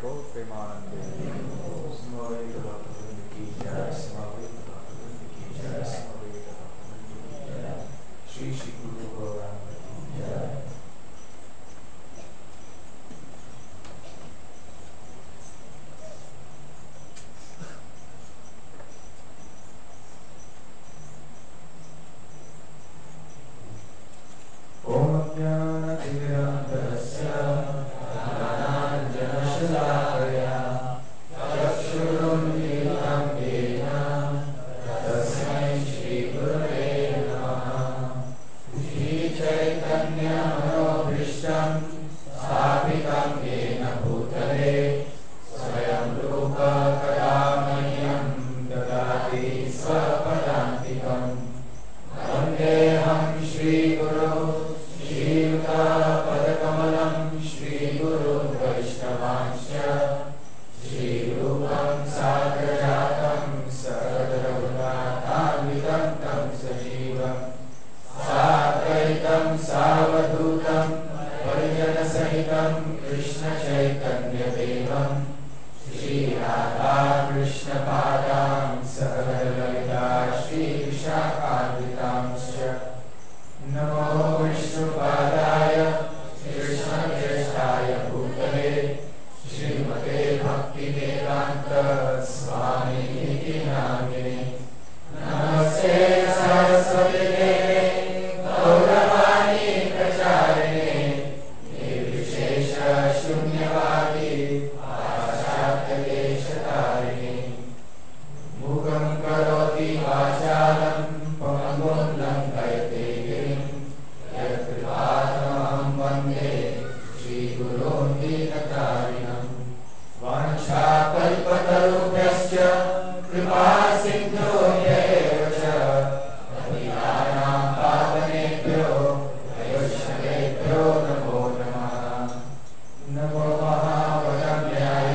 गौर प्रेमानंदे। समवेत भक्तवृंद की जय, समवेत भक्तवृंद की जय, समवेत भक्तवृंद की जय। श्री श्री गुरु गौरांग की जय। ओम ज्ञानतिमिरान्धस्य ज्ञानाञ्जनशलाकया चक्षुरुन्मीलितं येन तस्मै श्रीगुरवे नमः। श्रीचैतन्यमनोभीष्टं स्थापितं येन भूतले स्वयं रूप कदा मह्यं ददाति स्वपदान्तिकम्। वन्देऽहं श्रीगुरो श्रीयुतापदकमलं श्रीगुरुं वैष्णवांश्च श्रीरूपं साग्रजातं सहगरघुनाथान्वितं तं सजीवं साद्वैतं सावधूतं परिजनसहितं कृष्णचैतन्यदेवं श्रीराधाकृष्णपादां सहगणललिता श्रीविशाखान्वितांश्च। नमो विष्णुपादाय कृष्णप्रेष्ठाय भूतले श्रीमते भक्तिवेदान्त स्वामिनिति नामिने। नमस्ते सरस्वती देवे गौरवाणी प्रचारिणे निर्विशेष शून्यवादी पाश्चात्यदेशतारिणे। मूकं करोति वाचालं पङ्गुं लङ्घयते गिरिं यत्कृपातमहं वन्दे श्रीगुरों दीनतारिणं। वाञ्छाकल्पतरुभ्यश्च कृपासिन्धुभ्येव च पतितानां पावनेभ्यो वैष्णवेभ्यो नमो नमः। नमो महावदन्याय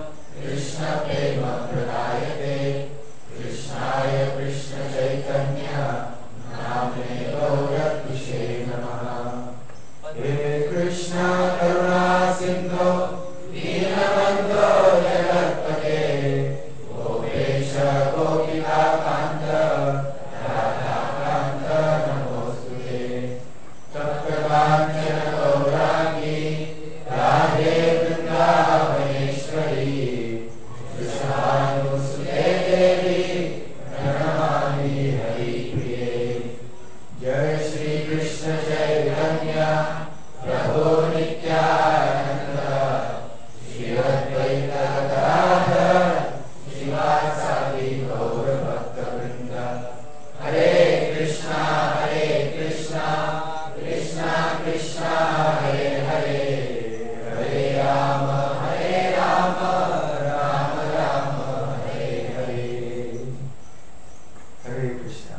कृष्णप्रेमप्रदायते कृष्णाय कृष्णचैतन्य नाम्ने गौरद्विषे नमः। हे कृष्ण करुणा सिन्धो दीनबन्धो जगत्पते गोपेश गोपिकान्त राधाकान्त नमोऽस्तुते। तप्तकाञ्चन गौराङ्गी राधे वृन्दावनेश्वरी वृषभानुसुते देवी प्रणमामि हरिप्रिये। जय श्री कृष्ण चैतन्य प्रभु नित्यानंद श्री अद्वैत गदाधर श्रीवासादि गौर भक्तवृंद। हरे कृष्णा कृष्णा कृष्णा हरे हरे, हरे राम राम राम हरे हरे। हरे कृष्णा।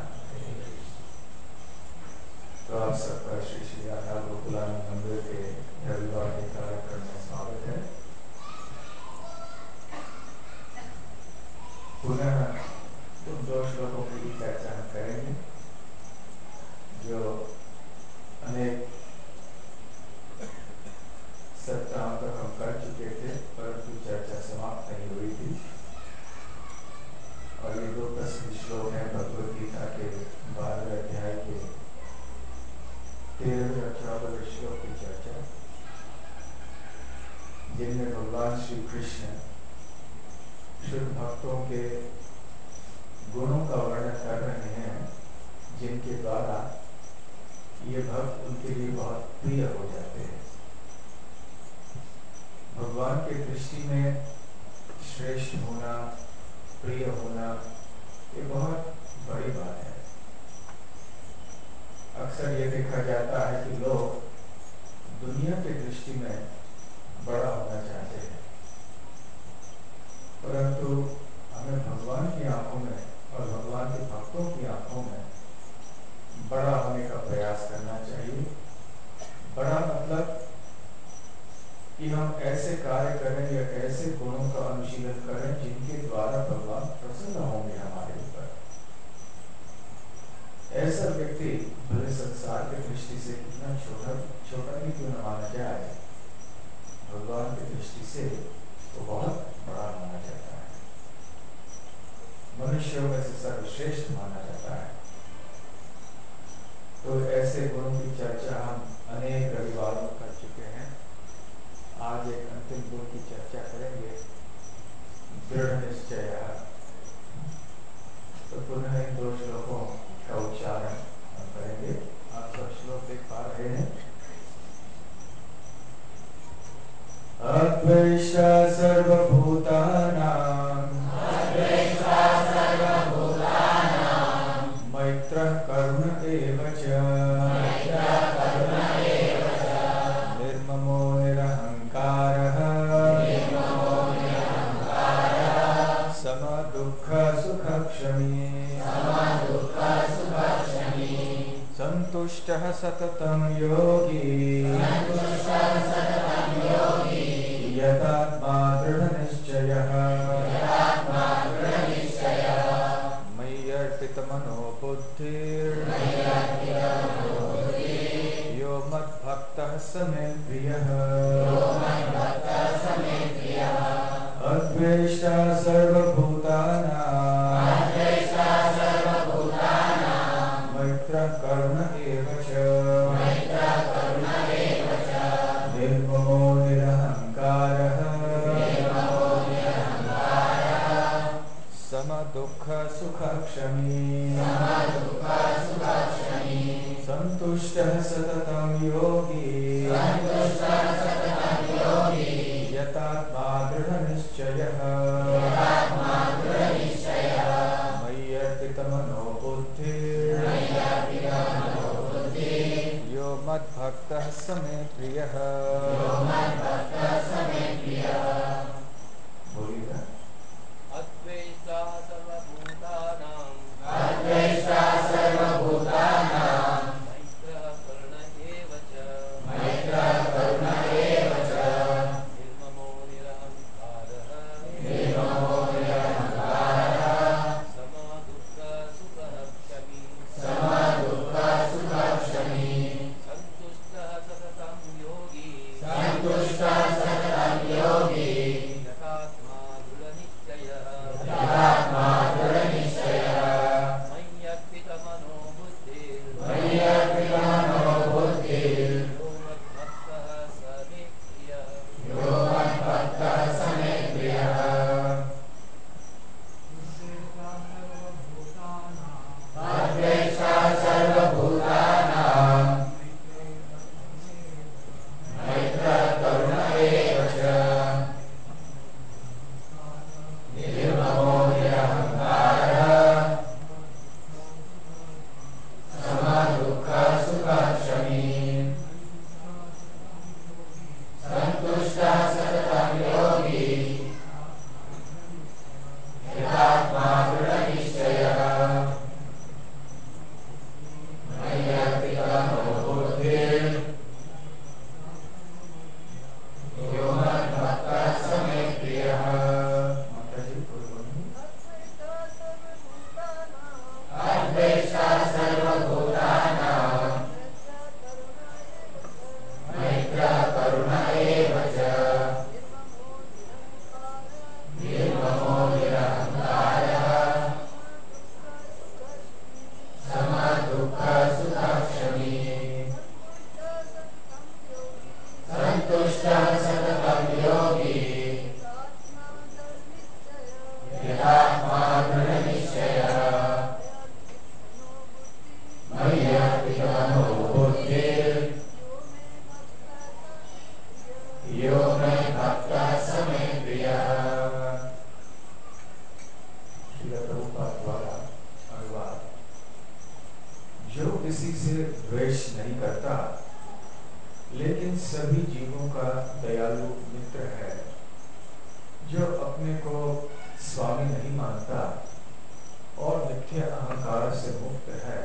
तो आप सबका श्री श्री राधा गोकुलानंद मंदिर के रविवार के कार्यक्रम में स्वागत है। पुनः उन दो श्लोकों की चर्चा हम करेंगे जो अनेक सप्ताहों तक हम कर चुके थे, परंतु चर्चा समाप्त नहीं हुई थी। और ये दो प्रसिद्ध श्लोक हैं भगवद गीता के 12वें अध्याय के 13वें और 14वें श्लोक की चर्चा, जिनमें भगवान श्री कृष्ण शुद्ध भक्तों के गुणों का वर्णन कर रहे हैं, जिनके द्वारा ये भक्त उनके लिए बहुत प्रिय हो जाते हैं। भगवान की दृष्टि में श्रेष्ठ होना, प्रिय होना, ये बहुत बड़ी बात है। अक्सर ये देखा जाता है कि लोग दुनिया की दृष्टि में बड़ा होना चाहते हैं, परंतु हमें भगवान की आंखों में और भगवान के भक्तों की आंखों में बड़ा होने का प्रयास करना चाहिए। बड़ा मतलब कि हम ऐसे कार्य करें या ऐसे गुणों का अनुशीलन करें जिनके द्वारा भगवान प्रसन्न होंगे हमारे ऊपर। ऐसा व्यक्ति भले संसार की दृष्टि से कितना छोटा भी क्यों न माना जाए, भगवान की दृष्टि से वो दृढ़ निश्चय। तो पुनः इन दो श्लोकों का उच्चारण हम करेंगे। आप सब श्लोक देख पा रहे हैं। अद्वेष्टा सर्वभूतानां मैत्रः करुण एव च निर्ममो निरहङ्कारः समदुःखसुखक्षमी सन्तुष्टः सततं योगी यतात्मा दृढनिश्चयः मयि अर्पितमनो बुद्धिर्यो मद्भक्तः स मे प्रियः अद्वेष्टा सर्वभूतानां मैत्रः करुण एव च निर्ममो निरहङ्कारः समदुःखसुखक्षमी सन्तुष्टः सततं योगी यतात्मा दृढनिश्चयः मयि अर्पितमनो बुद्धिर्यो मद्भक्तः स मे प्रियः। बोलिएगा। अद्वेष्टा सर्वभूतानां मैत्रः करुण एव च निर्ममो निरहङ्कारः समदुःखसुखक्षमी सन्तुष्टः सततं योगी यथात्मा दृढनिश्चयः मय्यर्पितमनो बुद्धिर्यो मद्भक्तः स मे प्रियः। जो किसी से द्वेष नहीं करता लेकिन सभी जीवों का दयालु मित्र है, जो अपने को स्वामी नहीं मानता और मिथ्या अहंकार से मुक्त है,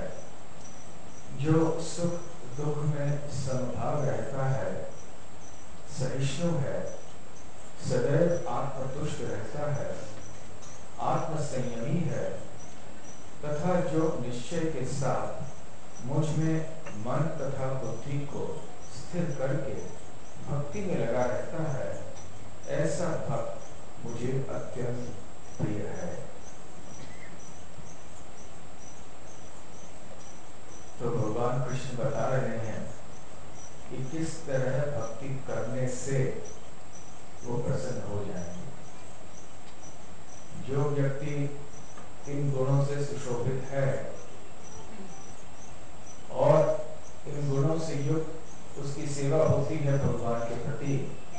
जो सुख दुख में समभाव रहता है, सहिष्णु है, सदैव आत्मतुष्ट रहता है, आत्मसंयमी है तथा जो निश्चय के साथ मुझ में मन तथा बुद्धि को स्थिर करके भक्ति में लगा रहता है, ऐसा भक्त मुझे अत्यंत प्रिय है। तो भगवान कृष्ण बता रहे हैं कि किस तरह भक्ति करने से वो प्रसन्न हो जाएंगे। व्यक्ति इन गुणों से सुशोभित है और इन गुणों से युक्त उसकी सेवा होती है भगवान के प्रति,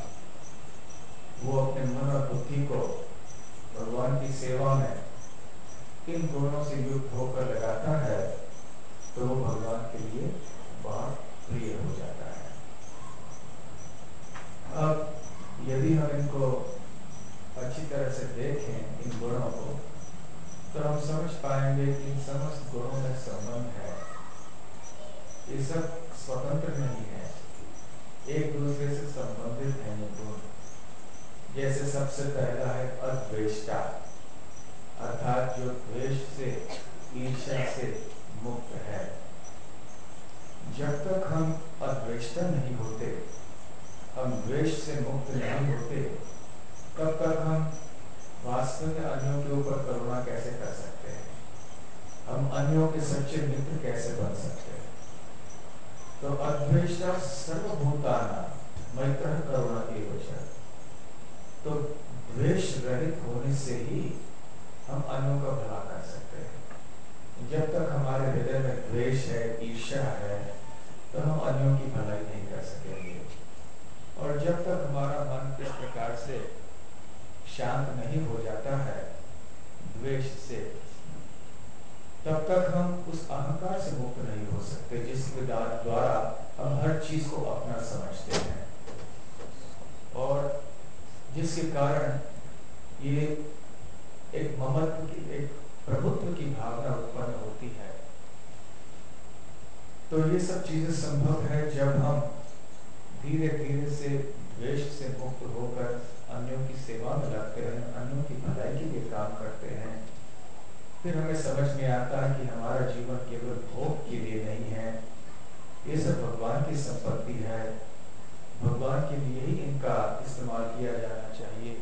वो अपने मन और बुद्धि को भगवान की सेवा में इन गुणों से युक्त होकर लगाता है, तो वो भगवान के लिए बहुत प्रिय हो जाता है। अब यदि हम इनको अच्छी तरह से देखें इन गुणों को, तो हम समझ पाएंगे कि इन समस्त गुणों में संबंध है। ये सब स्वतंत्र नहीं है, एक दूसरे से संबंधित है ये गुण। जैसे सबसे पहला है अद्वेष्टा, अर्थात जो द्वेष से, ईर्ष्या से मुक्त है। जब तक हम अद्वेष्टा नहीं होते, हम द्वेष से मुक्त नहीं होते, तब तक हम वास्तव में अन्यों के ऊपर करुणा कैसे कर सकते हैं, हम अन्यों के सच्चे मित्र कैसे बन सकते हैं। तो अद्वेष्टा सर्वभूतानां मैत्रः करुणा एवच। तो द्वेष रहित होने से ही हम अन्यों का भला कर सकते हैं। जब तक हमारे हृदय में द्वेष है, ईर्ष्या है, तो हम अन्यों की भलाई नहीं कर सकेंगे। और जब तक हमारा मन इस प्रकार से शांत नहीं हो जाता है द्वेष से, तब तक हम उस अहंकार से मुक्त नहीं हो सकते जिसके द्वारा हम हर चीज को अपना समझते हैं और जिसके कारण ये एक ममत्व की, एक प्रभुत्व की भावना उत्पन्न होती है। तो ये सब चीजें संभव है जब हम धीरे धीरे से द्वेष से मुक्त होकर अन्यों की सेवा में लगते हैं, अन्यों की भलाई के लिए काम करते हैं। फिर हमें समझ में आता है कि हमारा जीवन केवल भोग के लिए नहीं है, ये सब भगवान की संपत्ति है, भगवान के लिए ही इनका इस्तेमाल किया जाना चाहिए।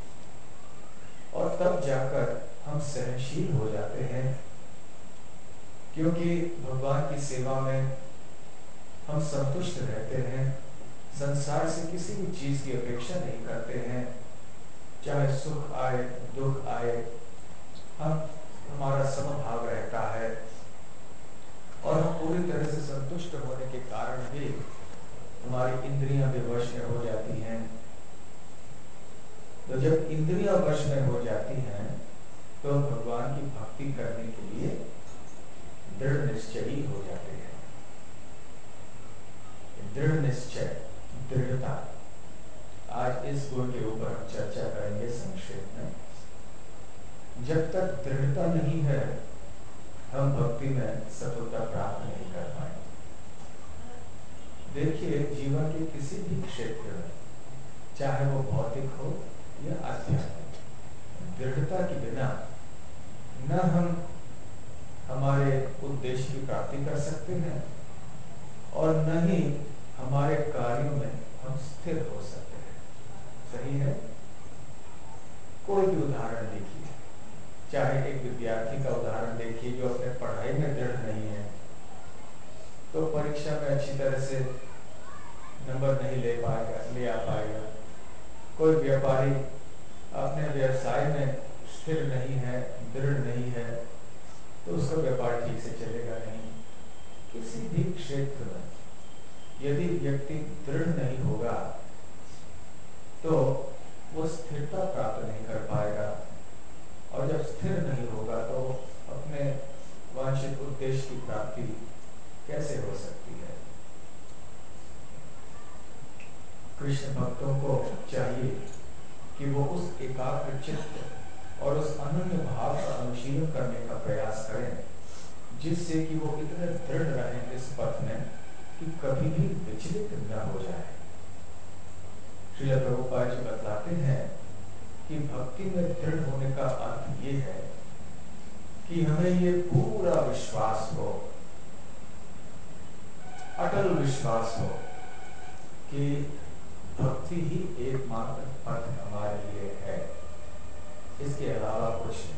और तब जाकर हम सहनशील हो जाते हैं, क्योंकि भगवान की सेवा में हम संतुष्ट रहते हैं, संसार से किसी भी चीज की अपेक्षा नहीं करते हैं। चाहे सुख आए, दुख आए, हमारा समभाव रहता है और हम पूरी तरह से संतुष्ट होने के कारण भी हमारी इंद्रियां विवश में हो जाती हैं। तो जब इंद्रियां वश में हो जाती हैं, तो भगवान की भक्ति करने के लिए दृढ़ निश्चयी हो जाते हैं। दृढ़ निश्चय, दृढ़ता, आज इस गुण के ऊपर हम चर्चा करेंगे संक्षेप में। जब तक दृढ़ता नहीं है, हम भक्ति में सफलता प्राप्त नहीं कर पाएंगे। देखिए, जीवन के किसी भी क्षेत्र में, चाहे वो भौतिक हो या आध्यात्मिक, दृढ़ता के बिना न हम हमारे उद्देश्य की प्राप्ति कर सकते हैं और न ही हमारे कार्यों में हम स्थिर हो सकते हैं। सही है? कोई भी उदाहरण देखिए, चाहे एक विद्यार्थी का उदाहरण देखिए जो अपने पढ़ाई में दृढ़ नहीं है, तो परीक्षा में अच्छी तरह से नंबर नहीं ले आ पाएगा। कोई व्यापारी अपने व्यवसाय में स्थिर नहीं है, दृढ़ नहीं है, तो उसका व्यापार ठीक से चलेगा नहीं। किसी भी क्षेत्र में यदि व्यक्ति दृढ़ नहीं होगा, तो वो स्थिरता प्राप्त नहीं कर पाएगा, और जब स्थिर नहीं होगा तो अपने वांछित उद्देश्य की प्राप्ति कैसे हो सकती है। कृष्ण भक्तों को चाहिए कि वो उस एकाग्र चित्त और उस अनन्य भाव का अनुशीलन करने का प्रयास करें, जिससे कि वो इतने दृढ़ रहें इस पथ में कि कभी भी विचलित न हो जाए। श्रील प्रभुपाद जी बतलाते हैं कि भक्ति में दृढ़ होने का अर्थ ये है कि हमें ये पूरा विश्वास हो, अटल विश्वास हो कि भक्ति ही एकमात्र पथ हमारे लिए है, इसके अलावा कुछ नहीं।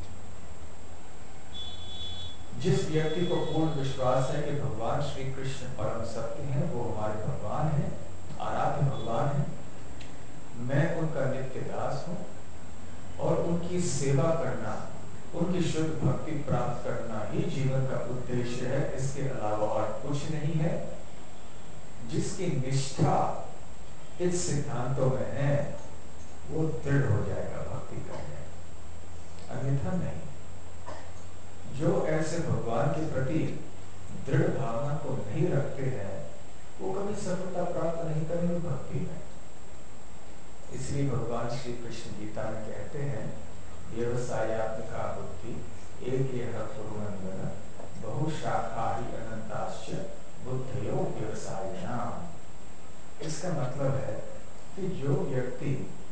जिस व्यक्ति को पूर्ण विश्वास है कि भगवान श्री कृष्ण परम सत्य हैं, वो हमारे भगवान हैं, आराध्य भगवान हैं, मैं उनका नित्य दास हूँ और उनकी सेवा करना, उनकी शुद्ध भक्ति प्राप्त करना ही जीवन का उद्देश्य है, इसके अलावा और कुछ नहीं है। जिसकी निष्ठा इस सिद्धांतों में है वो दृढ़ हो जाएगा भक्ति करने, अन्यथा नहीं। जो ऐसे भगवान के प्रति दृढ़ भावना को नहीं रखते हैं वो कभी सफलता प्राप्त नहीं करेंगे भक्ति में। इसलिए भगवान श्री कृष्ण गीता में कहते हैं, व्यवसायात्मिका बुद्धि एक कुरुनंदन बहुशाखा ही अनंताश्च बुद्धयो व्यवसायिनाम्। इसका मतलब है कि जो व्यक्ति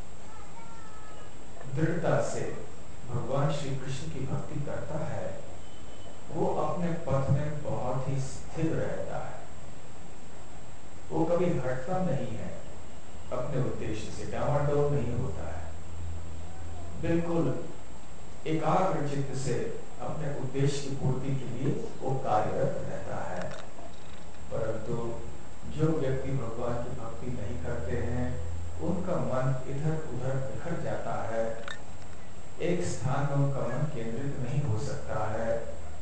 दृढ़ता से भगवान श्री कृष्ण की भक्ति करता है वो अपने पथ में बहुत ही स्थिर रहता है, वो कभी हटता नहीं है, अपने उद्देश्य से डावाडोल नहीं होता है, बिल्कुल एकाग्र चित्त से अपने उद्देश्य की पूर्ति के लिए वो कार्यरत रहता है। परंतु जो व्यक्ति भगवान की भक्ति नहीं करते हैं उनका मन इधर उधर बिखर जाता है, एक स्थान में उनका मन केंद्रित नहीं हो सकता है।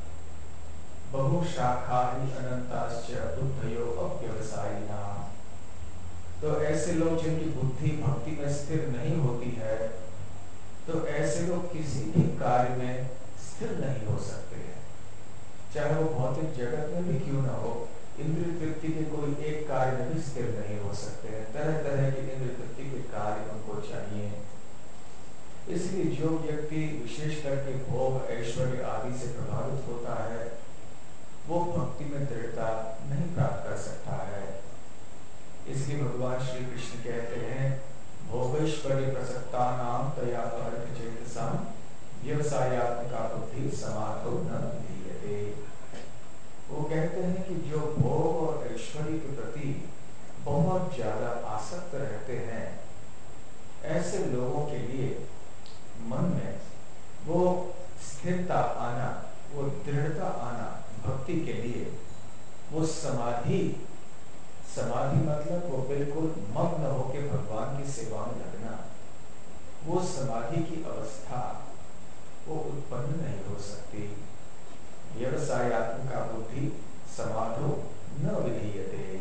बहुशाखा ही अनंताश्च बुद्धयो अव्यवसायिनाम्। तो ऐसे लोग जिनकी बुद्धि भक्ति में स्थिर नहीं होती है, तो ऐसे लोग किसी भी कार्य में स्थिर नहीं हो सकते हैं, चाहे वो भौतिक जगत में भी क्यों ना हो। इंद्रिय तृप्ति के कोई एक कार्य में भी स्थिर नहीं हो सकते हैं, तरह तरह के इंद्रिय तृप्ति के कार्य उनको चाहिए। इसलिए जो व्यक्ति विशेष करके भोग ऐश्वर्य आदि से प्रभावित होता है वो भक्ति में दृढ़ता नहीं प्राप्त कर सकता है। इसलिए भगवान श्री कृष्ण कहते हैं, भोगैश्वर्य प्रसक्तानां तया चेतसां व्यवसायात्मिका बुद्धि समाधो न विधीयते। वो कहते हैं कि जो भोग और ऐश्वर्य के प्रति बहुत ज्यादा आसक्त रहते हैं ऐसे लोगों के लिए मन में वो स्थिरता आना, वो दृढ़ता आना भक्ति के लिए, वो समाधि मतलब वो बिल्कुल मग्न होकर भगवान की सेवा में लगना, वो समाधि की अवस्था वो उत्पन्न नहीं हो सकती। व्यवसायात्मिका बुद्धि समाधो न विधीयते।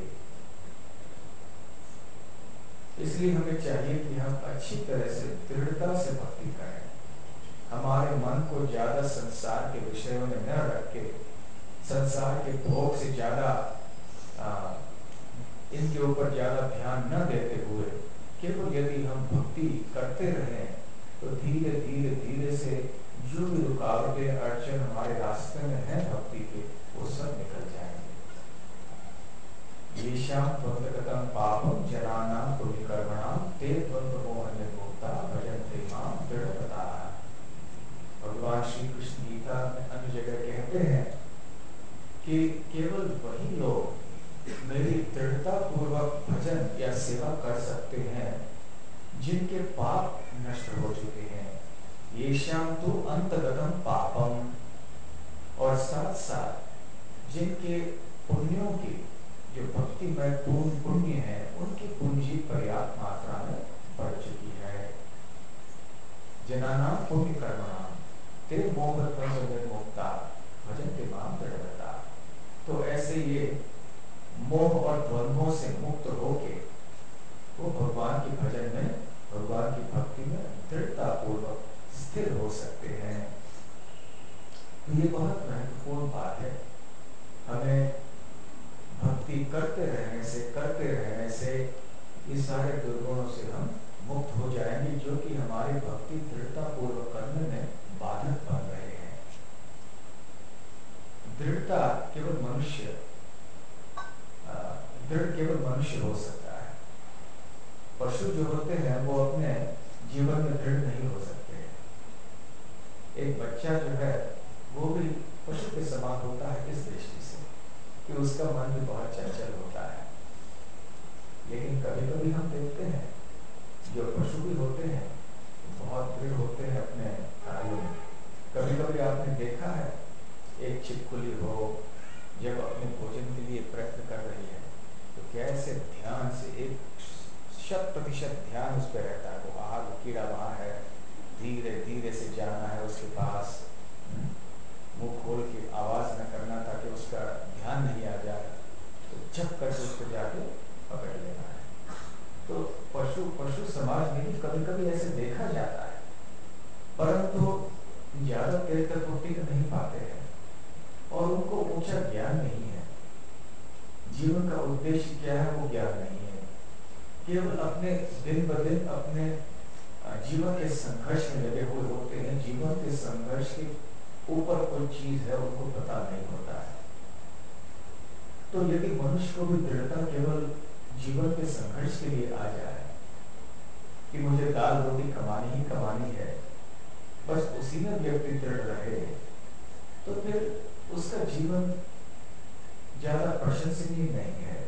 इसलिए हमें चाहिए कि हम अच्छी तरह से दृढ़ता से भक्ति करें, हमारे मन को ज्यादा संसार के विषयों में न रख के, संसार के भोग से ज्यादा इनके ऊपर ज्यादा ध्यान न देते हुए केवल यदि हम भक्ति करते रहें तो धीरे धीरे धीरे से जो भी रुकावटें अड़चन हमारे रास्ते में है भक्ति के वो सब निकल जाएंगे। येषां त्वन्तगतं पापं जनानां पुण्यकर्मणां ते त्वन्तमोहनिर्मुक्ता भजन्ते मां दृढ़तया। भगवान श्री कृष्ण गीता में अन्य जगह कहते हैं कि केवल वही लोग मेरी दृढ़ता पूर्वक भजन या सेवा कर सकते हैं जिनके पाप नष्ट हो चुके हैं। येषां तु अंतगतं पापम, और साथ साथ जिनके पुण्यों की जो भक्ति में पुण्य है उनकी पूंजी पर्याप्त मात्रा में बढ़ चुकी है। जनानां पुण्य कर्मणां ते मोहनिर्मुक्ता भजन्ते मां दृढ़तया। तो ऐसे ये मोह और द्वंद्वों से मुक्त होके वो भगवान के भजन में, भगवान की भक्ति में दृढ़ता पूर्वक स्थिर हो सकते हैं। तो ये बहुत महत्वपूर्ण बात है। हमें भक्ति करते रहने से ये सारे दुर्गुणों से हम मुक्त हो जाएंगे जो कि हमारी भक्ति दृढ़ता पूर्वक करने में बाधक बन रहे हैं। दृढ़ता केवल मनुष्य हो सकता है। पशु जो होते हैं वो अपने जीवन में दृढ़ नहीं हो सकते। एक बच्चा जो है वो भी पशु के समान होता है इस दृष्टि से कि उसका मन भी बहुत चंचल होता है। लेकिन कभी कभी हम देखते हैं जो पशु भी होते हैं बहुत दृढ़ होते हैं अपने कार्यों में। कभी कभी आपने देखा है एक छिपकली हो जब अपने भोजन के लिए प्रयत्न कर रही है तो कैसे ध्यान से 100% ध्यान उस पर रहता है। वो कीड़ा वहाँ है धीरे धीरे से जाना है उसके पास, मुंह खोल के आवाज न करना ताकि उसका ध्यान नहीं आ जाए, तो झप करके उसको जाके पकड़ लेना है। तो पशु समाज में भी कभी कभी ऐसे देखा जाता है, परंतु ज्यादा देर तक वो टिक नहीं पाते हैं और उनको ऊंचा ज्ञान नहीं है। जीवन का उद्देश्य क्या है वो ज्ञान नहीं है, केवल अपने दिन ब दिन अपने जीवन के संघर्ष में लगे हुए होते हैं। जीवन के संघर्ष के ऊपर कोई चीज है उनको पता नहीं होता है। तो यदि मनुष्य को भी दृढ़ता केवल जीवन के संघर्ष के लिए आ जाए कि मुझे दाल रोटी कमानी ही कमानी है, बस उसी में व्यक्ति दृढ़ रहे, तो फिर उसका जीवन ज्यादा प्रशंसनीय नहीं है।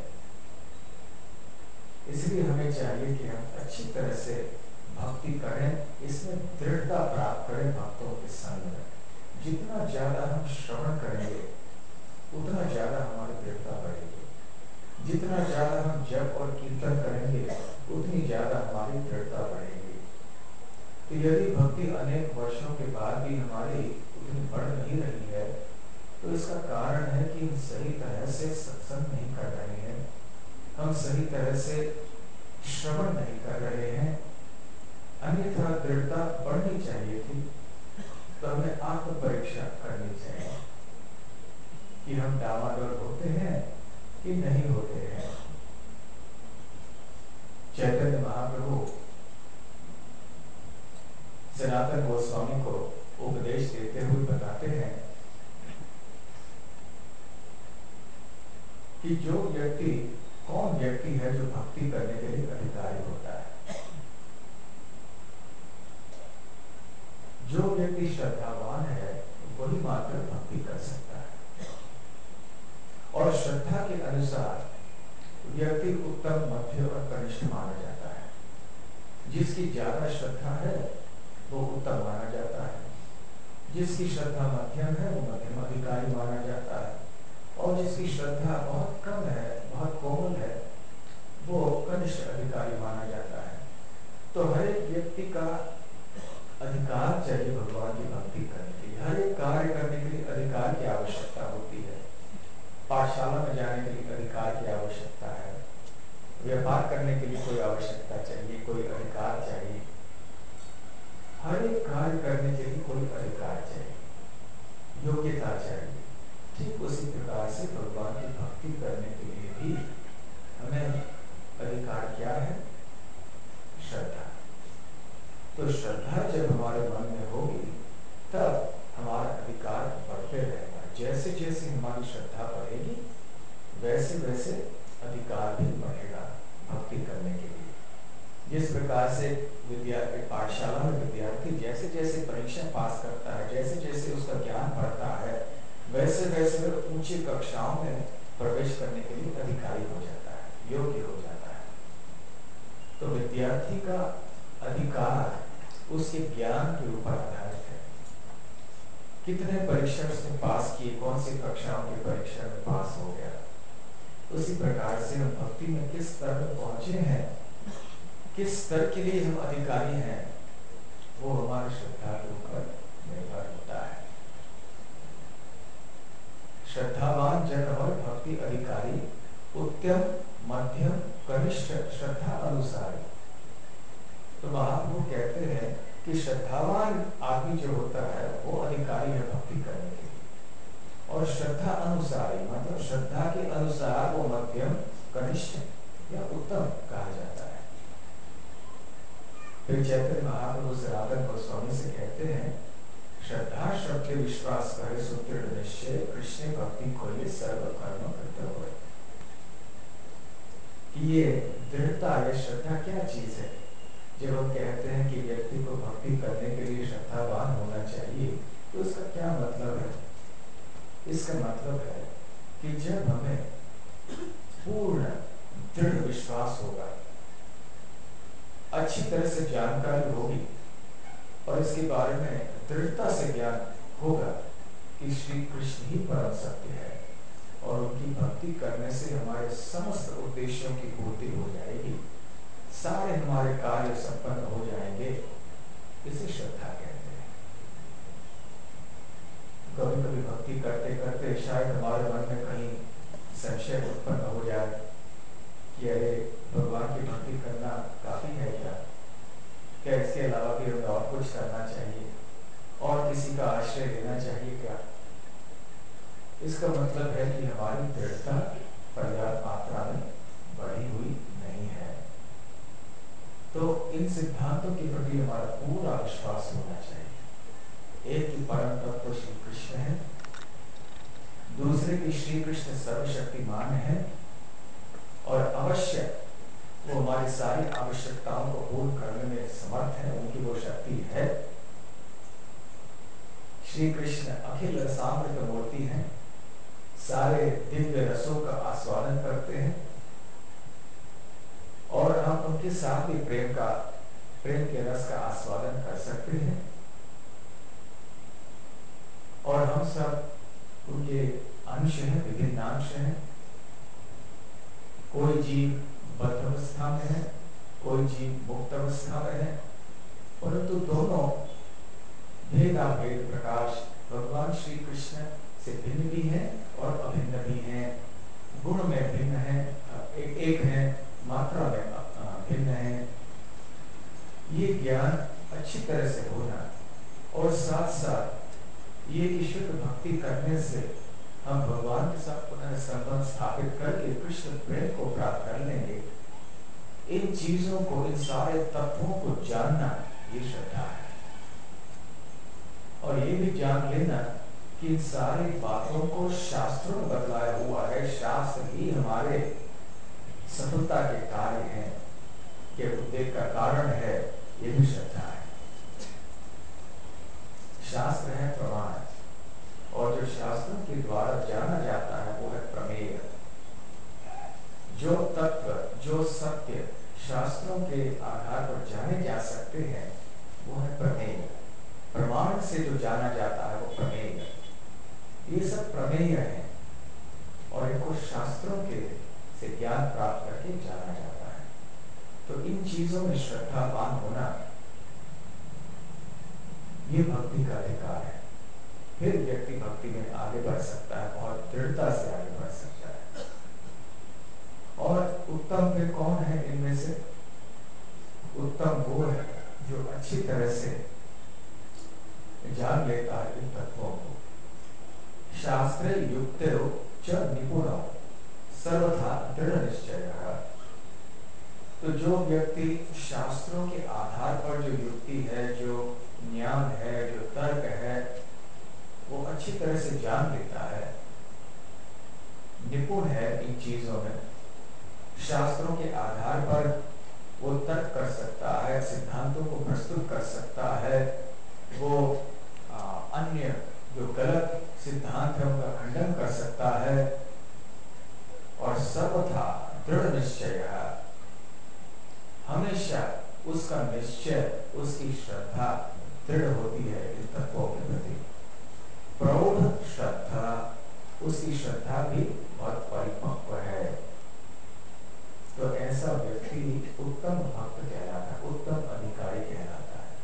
इसलिए हमें चाहिए कि हम अच्छी तरह से भक्ति करें, इसमें दृढ़ता प्राप्त करें भक्तों के संग में। जितना ज्यादा हम श्रवण करेंगे उतना ज्यादा हमारी दृढ़ता बढ़ेगी, जितना ज्यादा हम जप और कीर्तन करेंगे उतनी ज्यादा हमारी दृढ़ता बढ़ेगी। तो यदि भक्ति अनेक वर्षों के बाद भी हमारी उतनी बढ़ नहीं रही है, तो इसका कारण है कि हम सही तरह से सत्संग नहीं कर रहे हैं, हम सही तरह से श्रवण नहीं कर रहे हैं। अन्यथा दृढ़ता बढ़नी चाहिए थी। तो हमें आत्म परीक्षा करनी चाहिए कि हम डामाडोल होते हैं कि नहीं होते हैं। चैतन्य महाप्रभु सनातन गोस्वामी को उपदेश देते हुए बताते हैं कि जो व्यक्ति, कौन व्यक्ति है जो भक्ति करने के लिए अधिकारी होता है। जो व्यक्ति श्रद्धावान है वही मात्र भक्ति कर सकता है, और श्रद्धा के अनुसार व्यक्ति उत्तम, मध्य और कनिष्ठ माना जाता है। जिसकी ज्यादा श्रद्धा है वो उत्तम माना जाता है, जिसकी श्रद्धा मध्यम है वो मध्यम अधिकारी माना जाता है, और जिसकी श्रद्धा बहुत कम है, बहुत कोमल है, वो कनिष्ठ अधिकारी माना जाता है। तो हर एक व्यक्ति का अधिकार चाहिए भगवान की भक्ति करने के लिए। हर एक कार्य करने के लिए अधिकार की आवश्यकता होती है। पाठशाला में जाने के लिए अधिकार की आवश्यकता है, व्यापार करने के लिए कोई आवश्यकता चाहिए, कोई अधिकार चाहिए। हर एक कार्य करने के लिए कोई अधिकार चाहिए, योग्यता चाहिए। ठीक उसी प्रकार से भगवान की भक्ति करने के लिए भी हमें अधिकार क्या है? श्रद्धा। तो श्रद्धा जब हमारे मन में होगी तब हमारा अधिकार बढ़ते रहेगा। जैसे जैसे हमारी श्रद्धा बढ़ेगी वैसे वैसे अधिकार भी बढ़ेगा भक्ति करने के लिए। जिस प्रकार से पाठशाला में विद्यार्थी जैसे जैसे परीक्षा पास करता है, जैसे जैसे उसका ज्ञान बढ़ता है, वैसे वैसे ऊंची कक्षाओं में प्रवेश करने के लिए अधिकारी हो जाता है, योग्य हो जाता है। तो विद्यार्थी का अधिकार उसके ज्ञान के ऊपर आधारित है। कितने परीक्षा उसने पास किए, कौन सी कक्षाओं की परीक्षा में पास हो गया, उसी प्रकार से हम भक्ति में किस स्तर पर पहुंचे हैं, किस स्तर के लिए हम अधिकारी हैं, वो हमारी श्रद्धा के ऊपर निर्भर होता है। श्रद्धावान जन और भक्ति अधिकारी उत्तम, मध्यम, कनिष्ठ श्रद्धा अनुसारी। तो महाप्रभु कहते हैं कि श्रद्धावान आदमी जो होता है वो अधिकारी है भक्ति करने के लिए, और श्रद्धा अनुसारी मतलब श्रद्धा के अनुसार वो मध्यम, कनिष्ठ या उत्तम कहा जाता है। फिर चैतन्य महाप्रभु सनातन गोस्वामी से कहते हैं, श्रद्धा शब्द विश्वास करे सुदृढ़ निश्चय, कृष्ण भक्ति खोले सर्व कर्म करते हुए। ये दृढ़ता या श्रद्धा क्या चीज है? जब हम कहते हैं कि व्यक्ति को भक्ति करने के लिए श्रद्धावान होना चाहिए, तो इसका क्या मतलब है? इसका मतलब है कि जब हमें पूर्ण दृढ़ विश्वास होगा, अच्छी तरह से जानकारी होगी और इसके बारे में दृढ़ता से ज्ञान होगा कि श्री कृष्ण ही परम सत्य है, और उनकी भक्ति करने से हमारे समस्त उद्देश्यों की पूर्ति हो जाएगी, सारे हमारे कार्य संपन्न हो जाएंगे, इसे श्रद्धा कहते हैं। कभी कभी भक्ति करते करते शायद हमारे मन में कहीं संशय उत्पन्न हो जाए कि अरे भगवान की भक्ति करना काफी है क्या इसके अलावा भी हमें और कुछ करना चाहिए और किसी का आश्रय लेना चाहिए क्या? इसका मतलब है कि हमारी दृढ़ता पर्याप्त मात्रा में बढ़ी हुई नहीं है। तो इन सिद्धांतों के प्रति हमारा पूरा विश्वास होना चाहिए। एक की परम तत्व श्री कृष्ण है, दूसरे की श्री कृष्ण सर्वशक्तिमान है और अवश्य वो हमारी सारी आवश्यकताओं को पूर्ण करने में समर्थ है, उनकी वो शक्ति है। श्री कृष्ण अखिल रसामृत मूर्ति हैं, सारे दिव्य रसों का आस्वादन करते हैं और हम उनके साथ भी प्रेम के रस का आस्वादन कर सकते हैं और हम सब उनके अंश हैं, विभिन्न अंश हैं। कोई जीव बद्ध अवस्था में है, कोई जीव मुक्त अवस्था में है, परंतु दोनों भेदाभेद प्रकाश भगवान श्री कृष्ण से भिन्न भी हैं और अभिन्न भी हैं। गुण में भिन्न है, एक है, मात्रा में भिन्न है। ये ज्ञान अच्छी तरह से होना और साथ साथ ये कि शुद्ध भक्ति करने से हम भगवान के साथ पुनः संबंध स्थापित करके कृष्ण प्रेम को प्राप्त कर लेंगे। इन चीजों को, इन सारे तत्वों को जानना ये श्रद्धा है और ये भी जान लेना कि इन सारी बातों को शास्त्रों में बतलाया हुआ है। शास्त्र ही हमारे सफलता के कार्य हैं, के उद्देश्य का कारण है, ये भी श्रद्धा है। शास्त्र है प्रमाण और जो शास्त्रों के द्वारा जाना जाता है वो है प्रमेय। जो तत्व, जो सत्य शास्त्रों के आधार पर जाने जा सकते हैं वो है प्रमेय। प्रमाण से जो जाना जाता है वो प्रमेय। ये सब प्रमेय है और इनको शास्त्रों के से ज्ञान प्राप्त करके जाना जाता है। तो इन चीजों में श्रद्धावान होना ये भक्ति का अधिकार है। फिर व्यक्ति भक्ति में आगे बढ़ सकता है, बहुत दृढ़ता से आगे बढ़ सकता है। और उत्तम फिर कौन है इनमें से? उत्तम वो है जो अच्छी तरह से जान लेता है इन तत्वों को। शास्त्रे युक्तो च निपुणो सर्वथा दृढ़ निश्चयः। तो जो व्यक्ति शास्त्रों के आधार पर जो युक्ति है, जो ज्ञान है, जो तर्क है, वो अच्छी तरह से जान लेता है, निपुण है इन चीजों में, शास्त्रों के आधार पर वो तर्क कर सकता है, सिद्धांतों को प्रस्तुत कर सकता है, वो अन्य जो गलत सिद्धांत है उनका खंडन कर सकता है और सर्वथा दृढ़ निश्चय, हमेशा उसका निश्चय, उसकी श्रद्धा दृढ़ होती है इन तत्वों के प्रति। प्रौढ़ श्रद्धा, उसकी श्रद्धा भी बहुत परिपक्व है। तो ऐसा व्यक्ति उत्तम भक्त कहलाता है, उत्तम अधिकारी कहलाता है।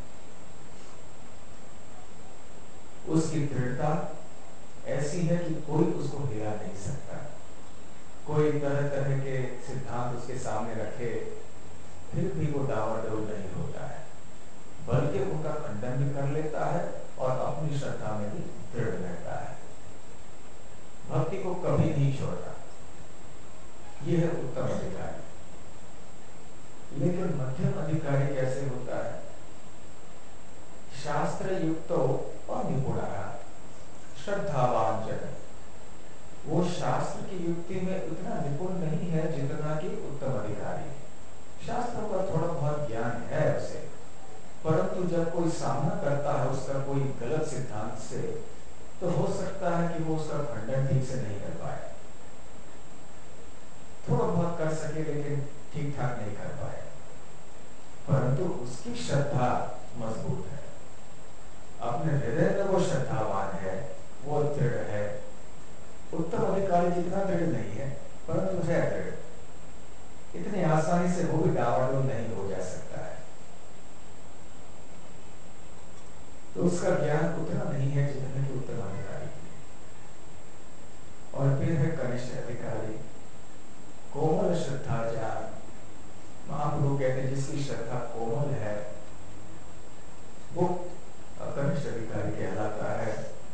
उसकी दृढ़ता ऐसी है कि कोई उसको हिला नहीं सकता। कोई तरह तरह के सिद्धांत उसके सामने रखे फिर भी वो डावाडोल नहीं होता है, बल्कि उनका खंडन भी कर लेता है और अपनी श्रद्धा में भी दृढ़ रहता है। भक्ति को कभी नहीं छोड़ता। यह है उत्तम अधिकारी। लेकिन मध्यम अधिकारी कैसे होता है? शास्त्र युक्तो अनिपुणः श्रद्धावान जन। वो शास्त्र की युक्ति में उतना निपुण नहीं है जितना कि उत्तम अधिकारी है। शास्त्रों का थोड़ा बहुत ज्ञान है उसे, परंतु जब कोई सामना करता है उसका कोई गलत सिद्धांत से, तो हो सकता है कि वो उसका खंडन ठीक से नहीं कर पाए। थोड़ा बहुत कर सके लेकिन ठीक ठाक नहीं कर पाए, परंतु उसकी श्रद्धा मजबूत है। अपने हृदय में वो श्रद्धावान है, वो दृढ़ है। उत्तम अधिकारी जितना दृढ़ नहीं है, परंतु है दृढ़। इतनी आसानी से वो भी डावाडोल नहीं हो जा सकता है। उसका ज्ञान उतना नहीं है जितने कि उत्तम अधिकारी की। और फिर है कनिष्ठ अधिकारी, कोमल श्रद्धा ज्ञान। महाप्रभु कहते हैं जिसकी श्रद्धा कोमल है वो कनिष्ठ अधिकारी कहलाता है।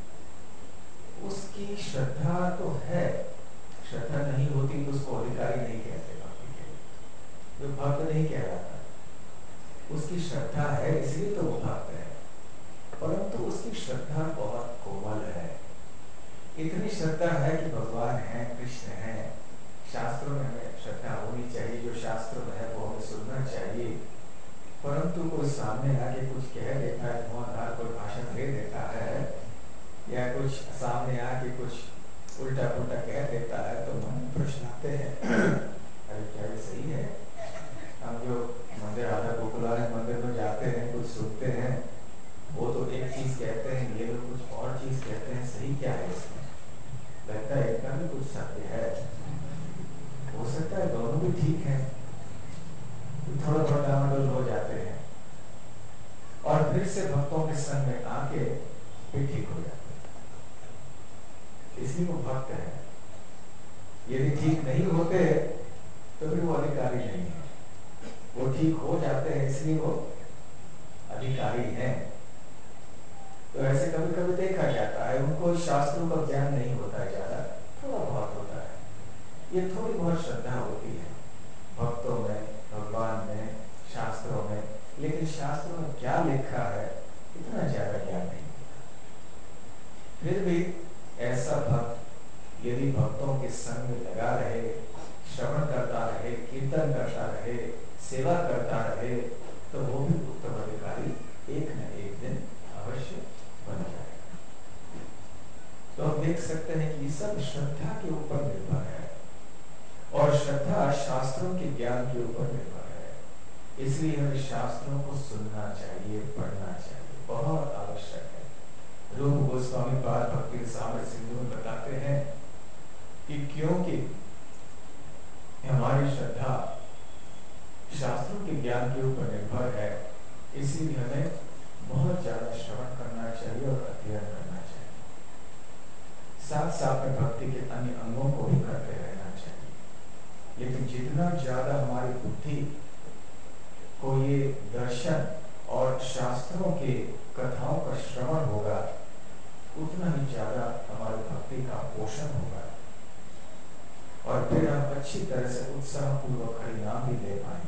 उसकी श्रद्धा तो है, श्रद्धा नहीं होती तो उसको अधिकारी नहीं कहते भक्ति के, वो भक्त नहीं कहलाता। उसकी श्रद्धा है इसलिए तो वो भक्त है, परंतु उसकी श्रद्धा बहुत कोमल है। इतनी श्रद्धा है कि भगवान है, कृष्ण है, शास्त्रों में हमें श्रद्धा होनी चाहिए, जो शास्त्रों में है वो हमें सुनना चाहिए। परंतु कोई सामने आके कुछ कह देता है, धुआंधार कोई भाषण दे देता है, या कुछ सामने आके कुछ उल्टा पुल्टा कह देता है तो मन में प्रश्न आते हैं अरे क्या ये सही है? हम जो मंदिर आधा गोकुलाने मंदिर में जाते हैं, कुछ सुनते हैं, वो तो एक चीज कहते हैं, ये लोग कुछ और चीज कहते हैं, सही क्या है इसमें? लगता है इतना भी कुछ सत्य है, हो सकता है दोनों भी ठीक है, तो थोड़ा थोड़ा डामाडोल हो जाते हैं और फिर से भक्तों के संग में आके फिर ठीक हो जाते हैं। इसलिए वो भक्त है। यदि ठीक नहीं होते तो फिर वो अधिकारी नहीं है, वो ठीक हो जाते हैं इसलिए वो अधिकारी हैं। तो ऐसे कभी कभी देखा जाता है, उनको शास्त्रों का ज्ञान नहीं होता है, ज्यादा थोड़ा बहुत होता है, ये थोड़ी बहुत श्रद्धा होती है भक्तों में, भगवान में, शास्त्रों में, लेकिन शास्त्रों में क्या लिखा है इतना ज्यादा ज्ञान नहीं होता। फिर भी ऐसा भक्त यदि भक्तों के संग में लगा रहे, श्रवण करता रहे, कीर्तन करता रहे, सेवा करता रहे, तो वो भी उत्तम अधिकारी एक न एक दिन अवश्य बन जाएगा। तो हम देख सकते हैं कि ये सब श्रद्धा के ऊपर निर्भर है, और श्रद्धा शास्त्रों के ज्ञान के ऊपर निर्भर है। इसलिए हमें शास्त्रों को सुनना चाहिए, पढ़ना चाहिए, बहुत आवश्यक है। रूप गोस्वामी पाद भक्ति रसामृत सिंधु में बताते हैं कि क्योंकि हमारी श्रद्धा शास्त्रों के ज्ञान के ऊपर निर्भर है, इसलिए हमें बहुत ज्यादा श्रवण करना चाहिए और अध्ययन करना चाहिए। साथ साथ में भक्ति के अन्य अंगों को भी करते रहना चाहिए। लेकिन जितना ज्यादा हमारी बुद्धि को ये दर्शन और शास्त्रों के कथाओं का श्रवण होगा, उतना ही ज्यादा हमारी भक्ति का पोषण होगा, और फिर हम अच्छी तरह से उत्साह पूर्वक हरिनाम भी ले पाएंगे।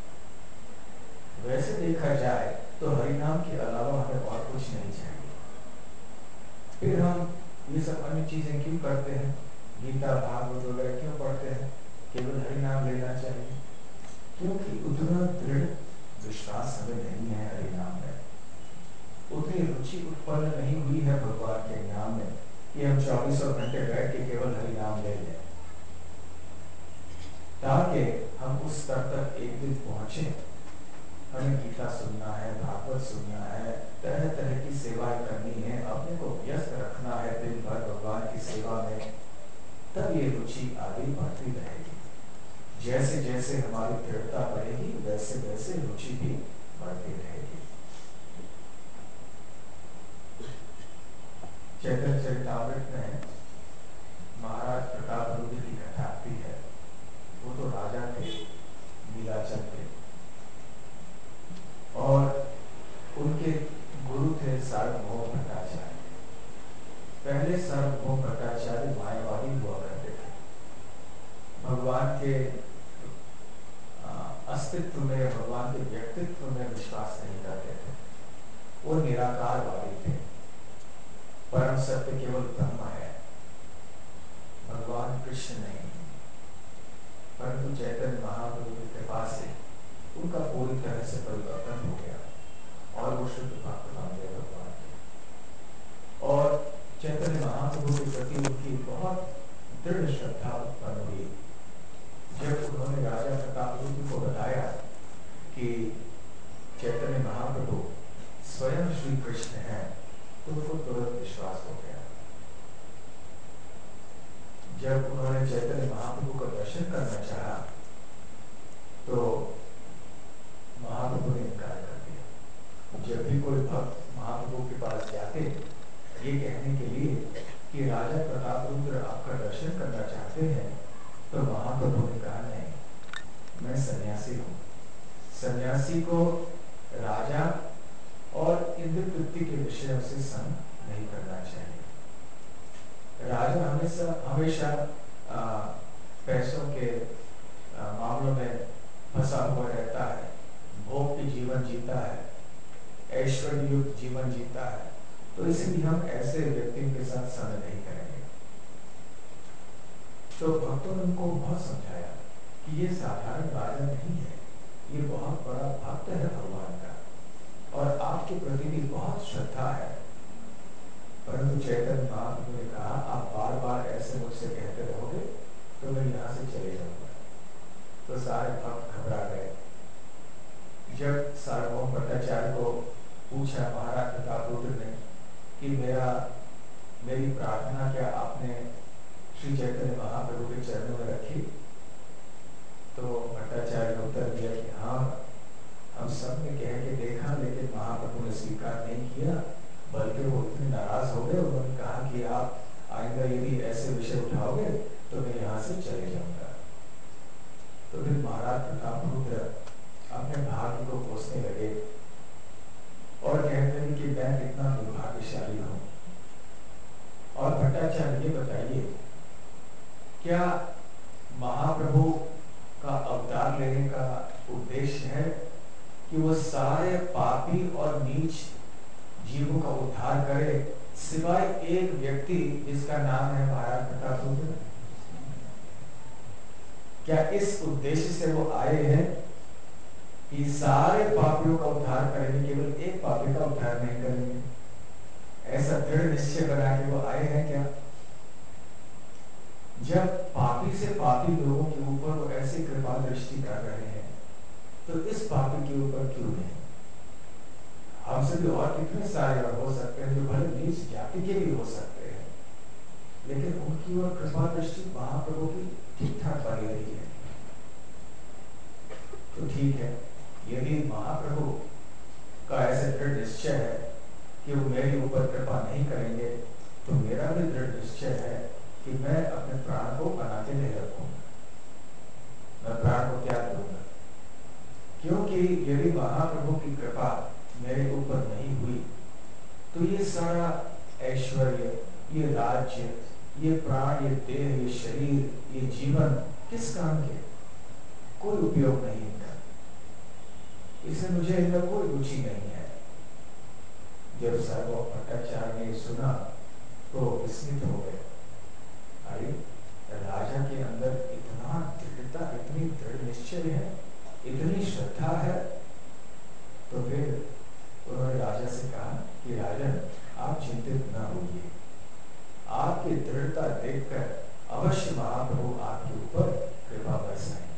वैसे देखा जाए तो हरिनाम के अलावा हमें और कुछ नहीं चाहिए। फिर हम ये सब अन्य चीजें क्यों करते हैं, गीता भागवत वगैरह क्यों पढ़ते हैं? केवल हरिनाम लेना चाहिए, क्योंकि उतना दृढ़ विश्वास हमें नहीं है हरिनाम में, उतनी रुचि उत्पन्न नहीं हुई है भगवान के नाम में कि हम 24 घंटे बैठ के केवल हरिनाम ले लें। ताकि हम उस स्तर तक एक दिन पहुंचे, हमें गीता सुनना है, भागवत सुनना है, तरह तरह की सेवाएं करनी है, अपने को व्यस्त रखना है दिन भर भगवान की सेवा में, तब ये रुचि आगे बढ़ती रहेगी। जैसे जैसे हमारी दृढ़ता बढ़ेगी वैसे वैसे रुचि भी बढ़ती रहेगी। चैतन्य चरितामृत में महाराज प्रताप रुद्र की कथा आती है। वो तो राजा थे, नीलाचल थे, और उनके गुरु थे सार्वभौम भट्टाचार्य। पहले सार्वभौम भट्टाचार्य मायावादी हुआ करते थे, भगवान के अस्तित्व में, भगवान के व्यक्तित्व में विश्वास नहीं करते थे। वो निराकारवादी थे, परम सत्य केवल ब्रह्म है, भगवान कृष्ण नहीं। परंतु चैतन्य महाप्रभु की कृपा से उनका पूरी तरह से परिवर्तन हो गया और वो शुद्ध भक्त बन गए भगवान के। और चैतन्य महाप्रभु के प्रति उनकी बहुत दृढ़ श्रद्धा उत्पन्न हुई। जब उन्होंने राजा प्रताप रुद्र को बताया कि चैतन्य महाप्रभु स्वयं श्री कृष्ण हैं, तो उनको तुरंत विश्वास हो गया। जब उन्होंने चैतन्य महाप्रभु का दर्शन करना चाहा तो महाप्रभु ने इनकार कर दिया। जब भी कोई भक्त महाप्रभु के पास जाते ये कहने के लिए कि राजा प्रतापरुद्र आपका दर्शन करना चाहते हैं, तो महाप्रभु ने कहा नहीं, मैं सन्यासी हूँ। सन्यासी को राजा और इंद्र तृप्ति के विषयों से संग नहीं करना चाहिए। राजा हमेशा हमेशा पैसों के मामलों में फंसा हुआ रहता है, भोग की जीवन जीता है, ऐश्वर्य युक्त जीवन जीता है, तो इसलिए हम ऐसे व्यक्तियों के साथ संग नहीं करेंगे। तो भक्तों ने उनको बहुत समझाया कि ये साधारण राजा नहीं है, ये बहुत बड़ा भक्त है भगवान का और आपके प्रति भी बहुत श्रद्धा है। परंतु चैतन्य महाप्रभु ने कहा, आप बार बार ऐसे मुझसे कहते रहोगे तो मैं यहाँ से चले जाऊंगा। तो सारे भक्त घबरा गए। जब सार्वभौम भट्टाचार्य को पूछा महाराज प्रतापरुद्र ने कि मेरी प्रार्थना क्या आपने श्री चैतन्य महाप्रभु के चरणों में रखी, तो भट्टाचार्य ने उत्तर दिया कि हाँ, हम सब ने कह के देखा, लेकिन महाप्रभु ने स्वीकार नहीं किया, बल्कि वो इतने नाराज हो गए, उन्होंने कहा कि आप आइंदा यदि ऐसे विषय उठाओगे तो मैं यहाँ से चले जाऊंगा। तो फिर महाराज प्रतापरुद्र अपने भाग्य को कोसने लगे और कहते हैं कि मैं कितना दुर्भाग्यशाली हूँ। और भट्टाचार्य ये बताइए, क्या महाप्रभु का अवतार लेने का उद्देश्य है कि वो सारे पापी और नीच जीवों का उद्धार करे, सिवाय एक व्यक्ति जिसका नाम है महाराज प्रतापरुद्र? क्या इस उद्देश्य से वो आए हैं कि सारे पापियों का उद्धार करेंगे, केवल एक पापी का उद्धार नहीं करेंगे? ऐसा दृढ़ निश्चय बना के वो आए हैं क्या? जब पापी से पापी लोगों के ऊपर वो ऐसी कृपा दृष्टि कर रहे हैं, तो इस पापी के ऊपर क्यों नहीं? हमसे भी और कितने सारे हो सकते हैं जो भले नीच जाति के भी हो सकते हैं, लेकिन उनकी ओर कृपा दृष्टि महाप्रभु की ठीक ठाक बनी रही है। तो ठीक है, यदि महाप्रभु का ऐसे दृढ़ निश्चय है कि वो मेरे ऊपर कृपा नहीं करेंगे, तो मेरा भी दृढ़ निश्चय है कि मैं अपने प्राण को बनाते नहीं रखूंगा, मैं प्राण को त्याग दूंगा। क्योंकि यदि महाप्रभु की कृपा मेरे ऊपर नहीं हुई, तो ये सारा ऐश्वर्य, ये राज्य, ये प्राण, ये देह, ये शरीर, ये जीवन किस काम के? कोई उपयोग नहीं इनका, इससे मुझे इनका कोई रुचि नहीं है। जब सार्वभौम भट्टाचार्य ने सुना तो विस्मित हो गए। अरे, राजा के अंदर इतना दृढ़ता, इतनी दृढ़ निश्चय है, इतनी श्रद्धा है। तो फिर उन्होंने राजा से कहा कि राजन, आप चिंतित न होइए, आपकी दृढ़ता देखकर अवश्य महाप्रभु आपके ऊपर कृपा बरसाएंगे।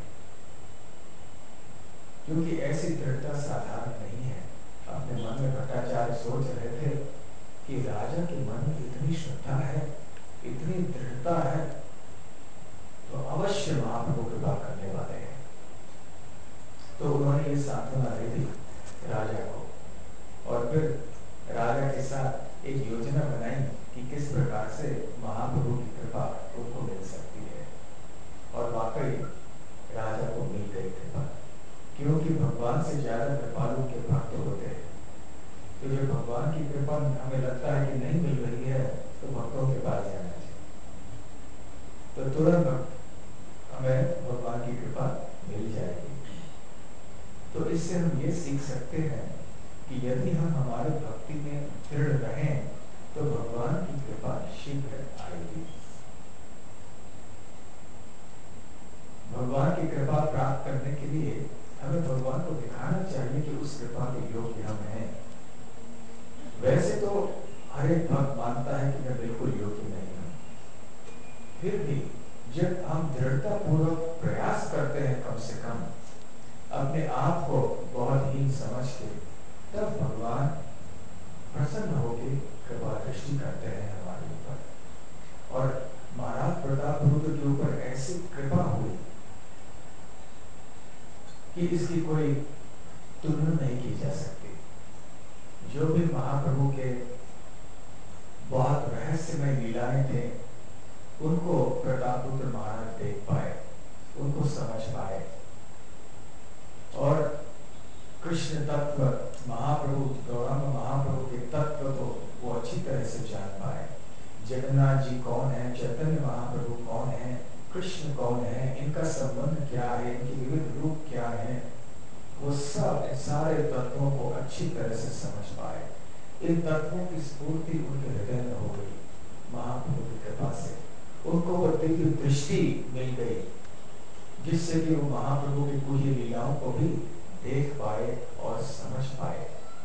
क्योंकि ऐसी दृढ़ता साधारण नहीं है। अपने मन में भट्टाचार्य सोच रहे थे कि राजा के मन में इतनी श्रद्धा है, इतनी दृढ़ता है, तो अवश्य महाप्रभु कृपा करने वाले हैं। तो उन्होंने ये सांत्वना दे दी राजा को, और फिर राजा के साथ एक योजना बनाई कि किस प्रकार से महाप्रभु की कृपा उनको मिल सकती है। और वाकई राजा को मिल गई कृपा, क्योंकि भगवान से ज्यादा कृपालु के भक्त होते हैं। तो जब भगवान की कृपा हमें लगता है कि नहीं मिल रही है, तो भक्तों के पास जाना चाहिए, तो तुरंत हमें भगवान की कृपा मिल जाएगी। तो इससे हम ये सीख सकते हैं कि यदि हम हमारे भक्ति में दृढ़ रहें, तो भगवान की कृपा शीघ्र आएगी। भगवान की कृपा प्राप्त करने के लिए हमें भगवान को दिखाना चाहिए कि उस कृपा के योग्य हम हैं। वैसे तो हर एक भक्त मानता है कि मैं बिल्कुल योग्य नहीं हूं, फिर भी जब हम दृढ़ता पूर्वक प्रयास करते हैं, कम से कम अपने आप को बहुत हीन समझ के, तब भगवान प्रसन्न होकर कृपा दृष्टि करते हैं हमारे ऊपर। और महाराज प्रतापरुद्र के ऊपर ऐसी कृपा हुई कि इसकी कोई तुलना नहीं की जा सकती। जो भी महाप्रभु के बहुत रहस्यमय लीलाएं थे उनको प्रतापरुद्र महाराज देख पाए, उनको समझ पाए और कृष्ण तत्व महाप्रभु गौरांग महाप्रभु के तत्व को वो अच्छी तरह से जान पाए। जगन्नाथ जी कौन है, चैतन्य महाप्रभु कौन है, कृष्ण कौन है, इनका संबंध क्या है, इनके विविध रूप क्या है, वो सब सारे तत्वों को अच्छी तरह से समझ पाए। इन तत्वों की स्फूर्ति उनके हृदय में हो गई महाप्रभु की कृपा से। उनको वो दिव्य दृष्टि मिल गई जिससे कि वो महाप्रभु की गुह्य लीलाओं को भी देख पाए और समझ पाए।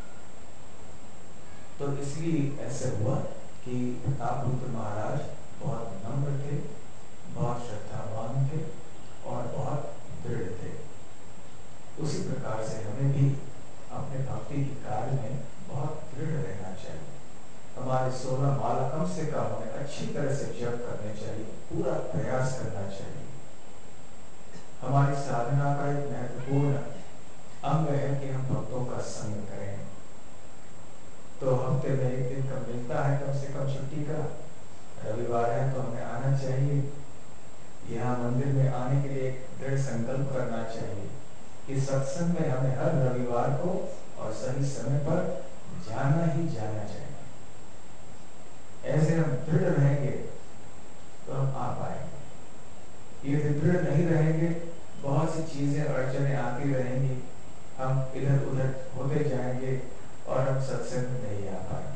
तो इसलिए ऐसे हुआ कि प्रतापरुद्र महाराज बहुत नम्र थे, बहुत श्रद्धावान थे और बहुत दृढ़ थे। उसी प्रकार से हमें भी अपने भक्ति के कार्य में बहुत दृढ़ रहना चाहिए। हमारे 16 माला कम से कम हमें अच्छी तरह से जप करने चाहिए, पूरा प्रयास करना चाहिए। हमारी साधना का एक महत्वपूर्ण अंग है कि हम भक्तों का संग करें। तो हफ्ते में एक दिन कब मिलता है कम से कम छुट्टी का, रविवार है तो हमें आना चाहिए। यहाँ मंदिर में आने के लिए एक दृढ़ संकल्प करना चाहिए कि सत्संग में हमें हर रविवार को और सही समय पर जाना ही जाना चाहिए। ऐसे हम दृढ़ रहेंगे तो हम आ पाएंगे। ये दृढ़ नहीं रहेंगे, बहुत सी चीजें अड़चने आती रहेंगी, हम इधर उधर होते जाएंगे और हम सत्संग में नहीं आ पाएंगे।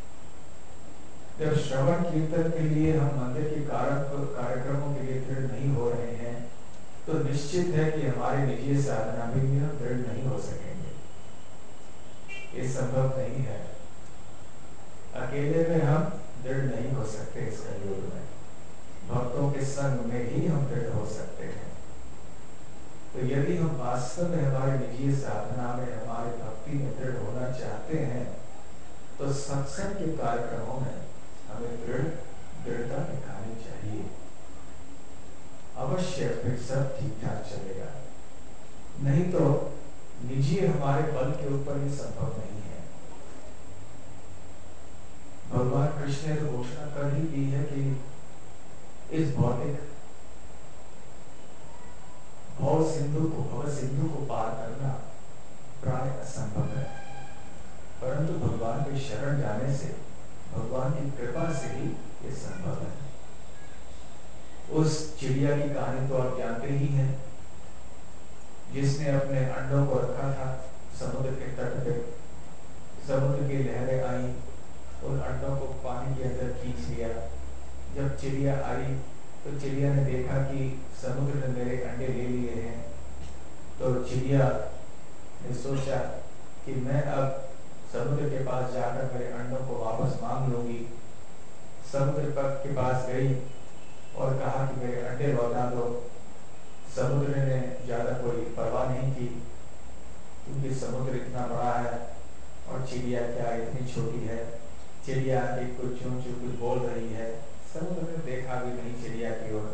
जब श्रवण कीर्तन के लिए हम मंदिर के कार्यक्रमों के लिए दृढ़ नहीं हो रहे हैं तो निश्चित है कि हमारे निजी साधना में भी हम दृढ़ नहीं हो सकेंगे। ये संभव नहीं है। अकेले में हम दृढ़ नहीं हो सकते। इस कलयुग में भक्तों के संग में ही हम दृढ़ हो सकते हैं। तो यदि हम वास्तव में हमारे निजी साधना में, हमारे भक्ति में दृढ़ होना चाहते हैं तो सत्संग के कार्यक्रमों में हमें दृढ़ता दिखानी चाहिए। अवश्य फिर सब ठीक ठाक चलेगा। नहीं तो निजी हमारे बल के ऊपर ये संभव नहीं है। भगवान कृष्ण ने तो घोषणा कर ही दी है कि इस भौतिक भव सिंधु को पार करना प्राय असंभव है, परंतु भगवान के शरण जाने से, भगवान की कृपा से ही ये संभव है। उस चिड़िया की कहानी तो आप जानते ही हैं, जिसने अपने अंडों को रखा था समुद्र के तट पे। समुद्र की लहरें आई, उन अंडों को पानी के अंदर खींच लिया। जब चिड़िया आई तो चिड़िया ने देखा कि समुद्र ने मेरे अंडे ले लिए हैं। तो चिड़िया ने सोचा कि मैं अब समुद्र के पास जाकर मेरे अंडों को वापस मांग लूंगी। समुद्र के पास गई और कहा कि मेरे अंडे लौटा दो। समुद्र ने ज्यादा कोई परवाह नहीं की, क्योंकि समुद्र इतना बड़ा है और चिड़िया क्या इतनी छोटी है। चिड़िया एक कुछ चूं चूं कुछ बोल रही है, समुद्र ने देखा भी नहीं चिड़िया की ओर।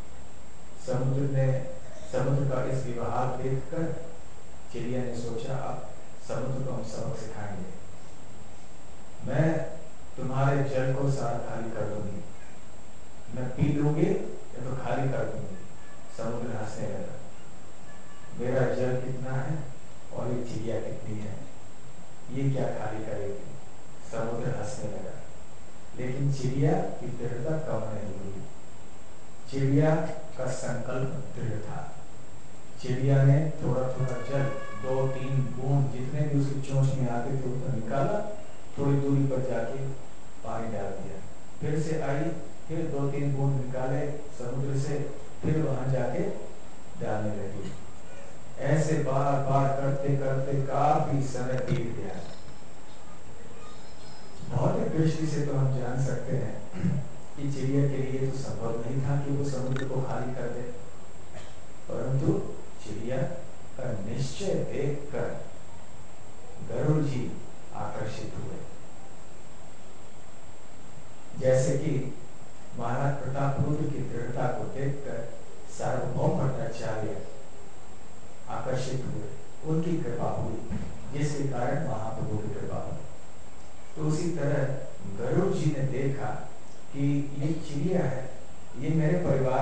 समुद्र का इस व्यवहार देखकर चिड़िया ने सोचा अब समुद्र को हम सबक सिखाएंगे। मैं तुम्हारे जल को सारा खाली कर दूंगी, मैं पी लूंगी या तो खाली कर दूंगी। समुद्र हंसने लगा, मेरा जल कितना है और ये चिड़िया कितनी है, ये क्या खाली करेगी। समुद्र हंसने लगा, लेकिन चिड़िया की दृढ़ता कम नहीं हुई। चिड़िया का संकल्प दृढ़ था। चिड़िया ने थोड़ा थोड़ा जल, 2-3 बूंद जितने भी उसकी चोंच में आते थे उसको निकाला, थोड़ी दूरी पर जाके पानी डाल दिया। फिर से आई, फिर 2-3 बूंद निकाले समुद्र से, फिर वहां जाके डालने लगी। ऐसे बार बार करते करते काफी समय बीत गया। भौतिक दृष्टि से तो हम जान सकते हैं कि चिड़िया के लिए तो संभव नहीं था कि वो समुद्र को खाली कर दे, परंतु चिड़िया का निश्चय देखकर गरुड़ जी आकर्षित हुए। जैसे कि महाराज प्रतापरुद्र की दृढ़ता को देखकर सार्वभौम भट्टाचार्य आकर्षित हुए, उनकी कृपा हुई, जिसके कारण महाप्रभु की कृपा हुई। उसी तरह गरुड़ जी ने देखा कि ये चिड़िया है, ये मेरे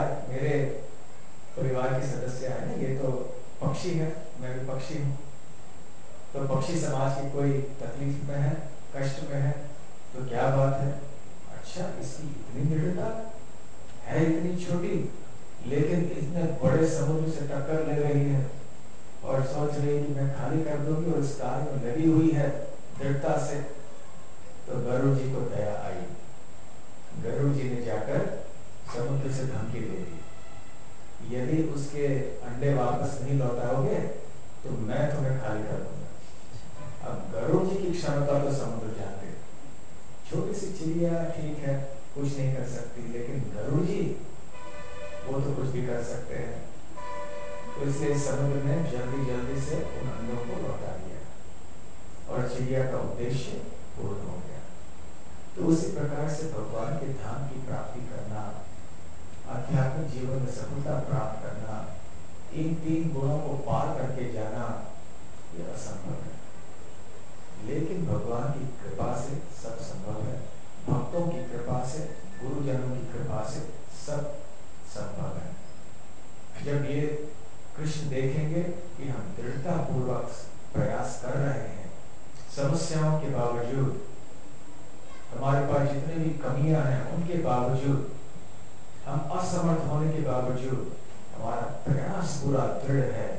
परिवार के सदस्य है ना, ये तो पक्षी है, मैं भी पक्षी हूँ, तो पक्षी समाज की कोई तकलीफ में है, कष्ट में है, तो क्या बात है, अच्छा इसकी इतनी दृढ़ता है, इतनी छोटी लेकिन इतने बड़े समुद्र से टक्कर ले रही है और सोच रही है कि मैं खाली कर दूंगी और इस कार्य में लगी हुई है दृढ़ता से। तो गरुड़ जी को दया आई, गरुड़ जी ने जाकर समुद्र से धमकी दे दी, यदि उसके अंडे वापस नहीं लौटाओगे तो मैं तुम्हें खाली कर दूंगा। अब गरुड़ जी की क्षमता तो समुद्र जानते, छोटी सी चिड़िया ठीक है कुछ नहीं कर सकती, लेकिन गरुड़ जी वो तो कुछ भी कर सकते हैं। तो इसलिए समुद्र ने जल्दी जल्दी से उन अंडों को लौटा दिया और चिड़िया का उद्देश्य पूर्ण हो गया। तो उसी प्रकार से भगवान के धाम की प्राप्ति करना, आध्यात्मिक जीवन में सफलता प्राप्त करना, इन 3 गुणों को पार करके जाना यह असंभव है, लेकिन भगवान की कृपा से सब संभव है। भक्तों की कृपा से, गुरुजनों की कृपा से सब संभव है। जब ये कृष्ण देखेंगे कि हम दृढ़ता पूर्वक प्रयास कर रहे हैं, समस्याओं के बावजूद, हमारे पास जितने भी कमियां हैं उनके बावजूद, हम असमर्थ होने के बावजूद हमारा प्रयास पूरा दृढ़ है,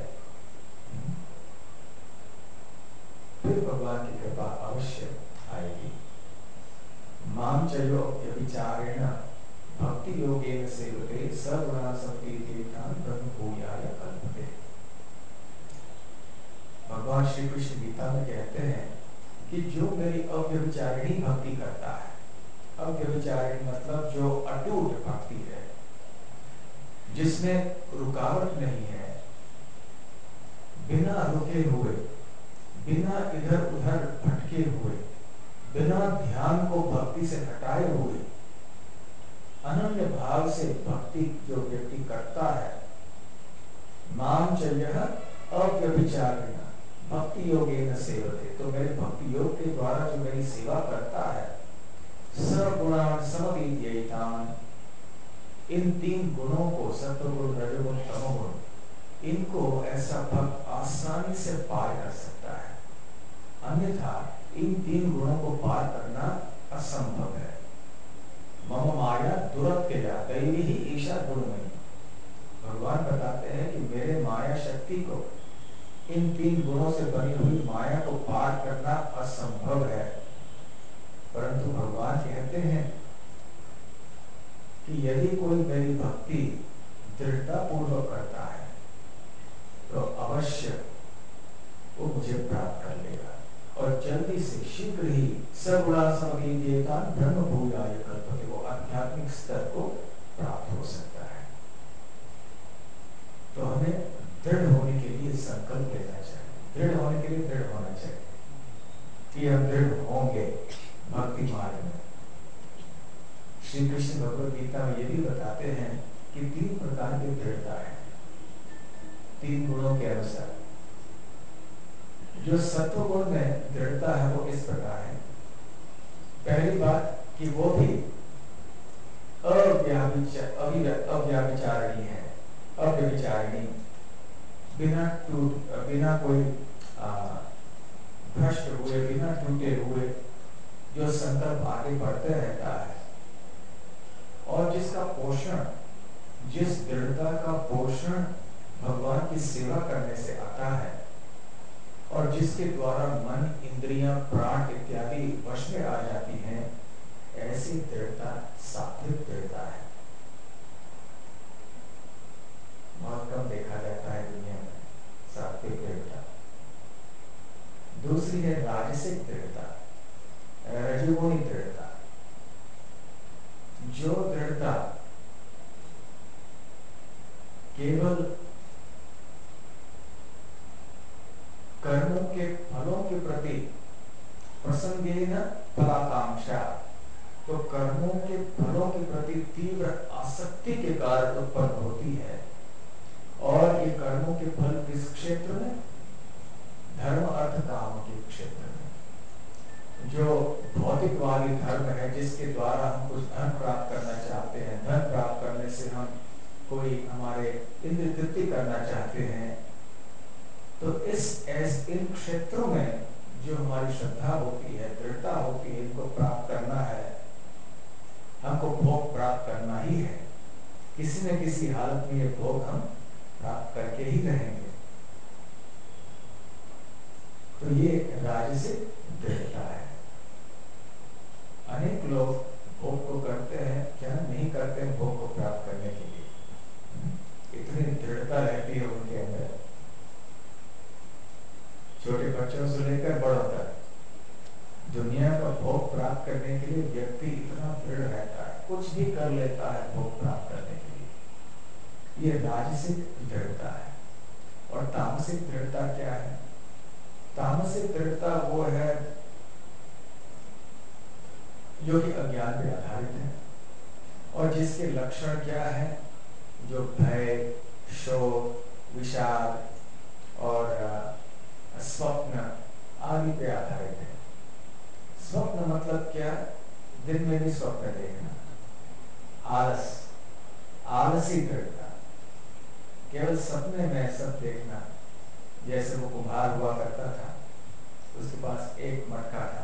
फिर भगवान की कृपा अवश्य आएगी। मां चयो व्यभिचारेण भक्ति योगेन सेवते सगुणा संपीडितान् ब्रह्म भूयाय कल्पते। भगवान श्री कृष्ण गीता में कहते हैं कि जो मेरी अव्यभिचारिणी भक्ति करता है, अव्यभिचारिणी मतलब जो अटूट भक्ति है, जिसमें रुकावट नहीं है, बिना रुके हुए, बिना इधर उधर भटके हुए, बिना ध्यान को भक्ति से हटाए हुए, अनन्य भाव से भक्ति जो व्यक्ति करता है, मां चयः अव्यभिचारिण भक्ति योगेन सेवते, तो मेरे भक्ति योग के द्वारा जो मेरी सेवा करता है, सगुणान् समतीत्यैतान्, इन 3 गुणों को, सत्वगुण, रजोगुण, तमोगुण, इनको ऐसा भक्त आसानी से पार कर सकता है, अन्यथा इन 3 गुणों को पार करना असंभव है। मम माया दुरत्यया दैवी ही ईशा गुणमयी, भगवान बताते हैं कि मेरे माया शक्ति को, इन 3 गुणों से बनी हुई माया को पार करना असंभव है, परंतु भगवान कहते हैं कि यदि कोई मेरी भक्ति दृढ़ता पूर्वक करता है तो अवश्य वो मुझे प्राप्त कर लेगा और जल्दी से, शीघ्र ही सगुणा समतीत्यैतान् ब्रह्म भूयाय कल्पते, वो आध्यात्मिक स्तर को प्राप्त हो सकता है। तो हमें दृढ़ होने के लिए संकल्प लेना चाहिए, दृढ़ होने के लिए दृढ़ होना चाहिए कि हम दृढ़ होंगे भक्ति मार्ग में। श्री कृष्ण भगवद गीता में ये भी बताते हैं कि 3 प्रकार की दृढ़ता है, 3 गुणों के अनुसार। जो सत्व गुण में दृढ़ता है वो इस प्रकार है, पहली बात कि वो भी अव्यभिचारिणी है, अव्यभिचारिणी, बिना कोई भ्रष्ट हुए, बिना टूटे हुए, जो संकल्प आगे बढ़ते रहता है और जिसका पोषण, जिस दृढ़ता का पोषण भगवान की सेवा करने से आता है और जिसके द्वारा मन, इंद्रियां, प्राण इत्यादि वश में आ जाती हैं, ऐसी दृढ़ता सात्विक दृढ़ता है। बहुत कम देखा जाता है दुनिया में सात्विक दृढ़ता। दूसरी है राजसिक दृढ़ता, रजोगुणी दृढ़ता। जो दृढ़ता केवल कर्मों के फलों के प्रति प्रसंगेन फलाकांक्षा, तो कर्मों के फलों के प्रति तीव्र आसक्ति के कारण उत्पन्न होती है, और ये कर्मों के फल किस क्षेत्र में? धर्म, अर्थ, काम के क्षेत्र में। जो भौतिक भौतिकवादी धर्म है जिसके द्वारा हम कुछ धन प्राप्त करना चाहते हैं, धन प्राप्त करने से हम कोई हमारे इंद्र तृप्ति करना चाहते हैं, तो इन क्षेत्रों में जो हमारी श्रद्धा होती है, दृढ़ता होती है, इनको प्राप्त करना है, हमको भोग प्राप्त करना ही है। किसी न किसी हालत में ये भोग हम प्राप्त करके ही रहेंगे। तो ये राजसिक दृढ़ता है। अनेक लोग भोग को करते हैं, क्या नहीं करते हैं भोग को प्राप्त करने के लिए, इतनी दृढ़ता रहती है उनके अंदर। छोटे बच्चों से लेकर बड़ों तक दुनिया का भोग प्राप्त करने के लिए व्यक्ति इतना दृढ़ रहता है, कुछ भी कर लेता है भोग प्राप्त करने के लिए। ये राजसिक दृढ़ता है। और तामसिक दृढ़ता क्या है? तामसिक दृढ़ता वो है जो कि अज्ञान पे आधारित है और जिसके लक्षण क्या है? जो भय, शोक, विषाद और स्वप्न आदि पे आधारित है। स्वप्न मतलब क्या? दिन में भी स्वप्न देखना, आलस, आलसी दृढ़ता, केवल सपने में सब देखना। जैसे वो कुम्हार हुआ करता था, उसके पास एक मटका था,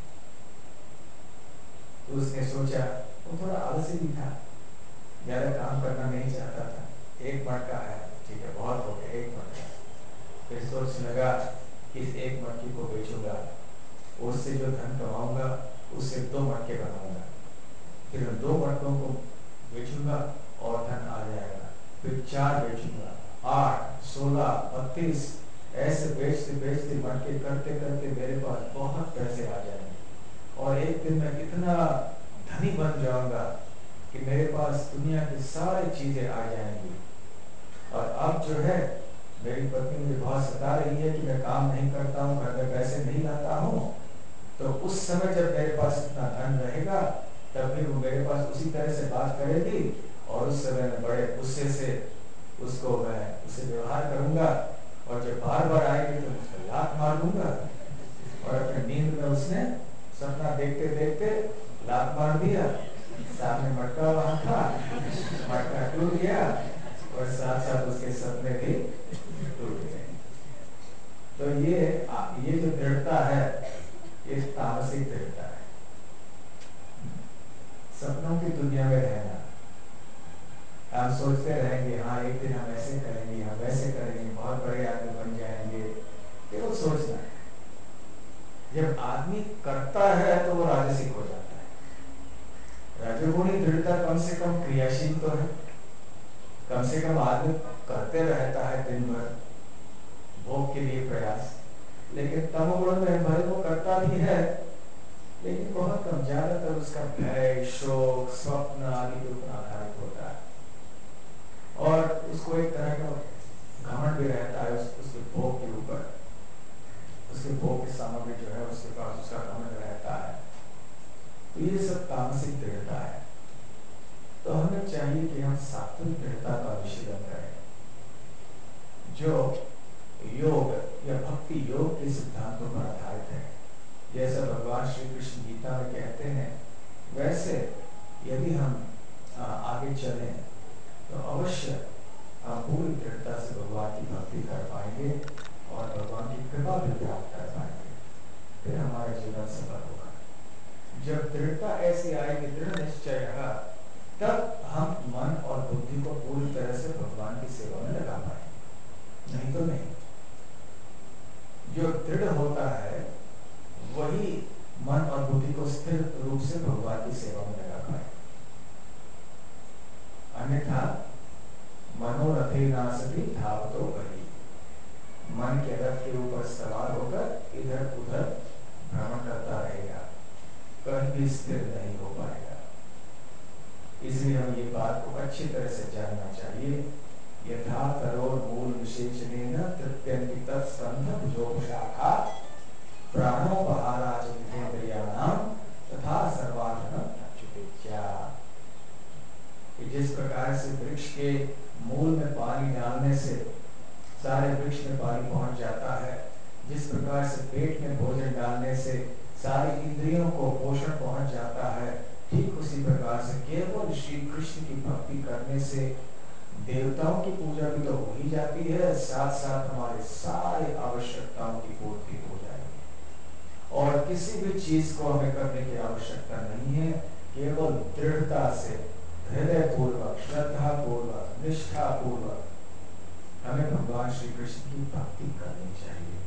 तो उसने सोचा, वो थोड़ा आलसी भी था, ज्यादा काम करना नहीं चाहता था, एक मटका है, ठीक है बहुत हो गया एक मटका। फिर सोचने लगा कि इस एक मटके को बेचूंगा, उससे जो धन कमाऊंगा उससे 2 मटके बनाऊंगा, फिर 2 मटकों को बेचूंगा और धन आ जाएगा, फिर 4 बेचूंगा, 8, 16, 32, ऐसे बेचते बेचते मटके करते करते मेरे पास बहुत पैसे आ जाएंगे और एक दिन मैं इतना धनी बन जाऊंगा कि मेरे पास दुनिया की सारी चीजें आ जाएंगी। और अब जो है मेरी पत्नी मुझे बहुत सता रही है कि मैं काम नहीं करता हूँ, घर में पैसे नहीं लाता हूँ, तो उस समय जब मेरे पास इतना धन रहेगा तब फिर वो मेरे पास उसी तरह से बात करेगी और उस समय मैं बड़े गुस्से से उसको मैं उसे व्यवहार करूंगा और जब बार बार आएगी तो उसको लात मार दूंगा। और अपने नींद में उसने सपना देखते देखते लात मार दिया, सामने मटका वहां था, मटका टूट गया और साथ साथ उसके सपने भी टूट गए। तो ये जो दृढ़ता है ये तामसिक दृढ़ता है। सपनों की दुनिया में रहना, हम सोचते रहेंगे हाँ एक दिन हम ऐसे करेंगे, हम वैसे करेंगे, बहुत बड़े आदमी बन जाएंगे, केवल सोचना है। जब आदमी करता है तो वो राजसिक हो जाता है। रजोगुणी दृढ़ता कम से कम क्रियाशील तो है, कम से कम आदमी करते रहता है दिन भर भोग के लिए प्रयास, लेकिन तमोगुण में भले वो करता भी है लेकिन बहुत कम, ज्यादातर उसका भय, शोक, स्वप्न आदि के ऊपर आधारित होता है और उसको एक तरह का घमंड भी रहता है उसके भोग के ऊपर, उसके भोग की सामग्री जो है उसके पास उसका घमंड रहता है। तो ये सब तामसिक दृढ़ता है। तो हमें चाहिए कि हम सात्विक दृढ़ता का अनुशीलन करें, जो योग या भक्ति योग के सिद्धांतों पर आधारित है। जैसा भगवान श्री कृष्ण गीता में कहते हैं, वैसे यदि हम आगे चलें तो अवश्य हम पूरी दृढ़ता से भगवान की भक्ति कर पाएंगे और भगवान की कृपा भी प्राप्त कर पाएंगे, फिर हमारा जीवन सफल होगा। जब दृढ़ता ऐसी आएगी, दृढ़ निश्चय रहा, तब हम मन और बुद्धि को पूरी तरह से भगवान की सेवा में लगा पाएंगे, नहीं तो नहीं। जो दृढ़ होता है वही मन और बुद्धि को स्थिर रूप से भगवान की सेवा में लगा पाए, अन्यथा मनोरथे नासती धावतो बहि, मन के रथ के ऊपर सवार होकर इधर उधर भ्रमण करता रहेगा, कहीं भी स्थिर नहीं हो पाएगा। इसलिए हमें ये बात को अच्छी तरह से जानना चाहिए। यथा तरोर मूल विशेषणेन तृप्यन्ति तत्स्कन्ध भुजोपशाखा प्राणोपहाराच विधेन्द्रियाणां तथा सर्वार्थं अच्युतेच्छा। जिस प्रकार से वृक्ष के मूल में पानी डालने से सारे वृक्ष में पानी पहुंच जाता है, जिस प्रकार से पेट में भोजन डालने से सारी इंद्रियों को पोषण पहुंच जाता है, ठीक उसी प्रकार से केवल श्री कृष्ण की भक्ति करने से देवताओं की पूजा भी तो हो ही जाती है, साथ साथ हमारे सारे आवश्यकताओं की पूर्ति हो जाएगी और किसी भी चीज को हमें करने की आवश्यकता नहीं है। केवल दृढ़ता से, हृदय पूर्वक, श्रद्धा पूर्वक, निष्ठा पूर्वक हमें भगवान श्री कृष्ण की भक्ति करनी चाहिए।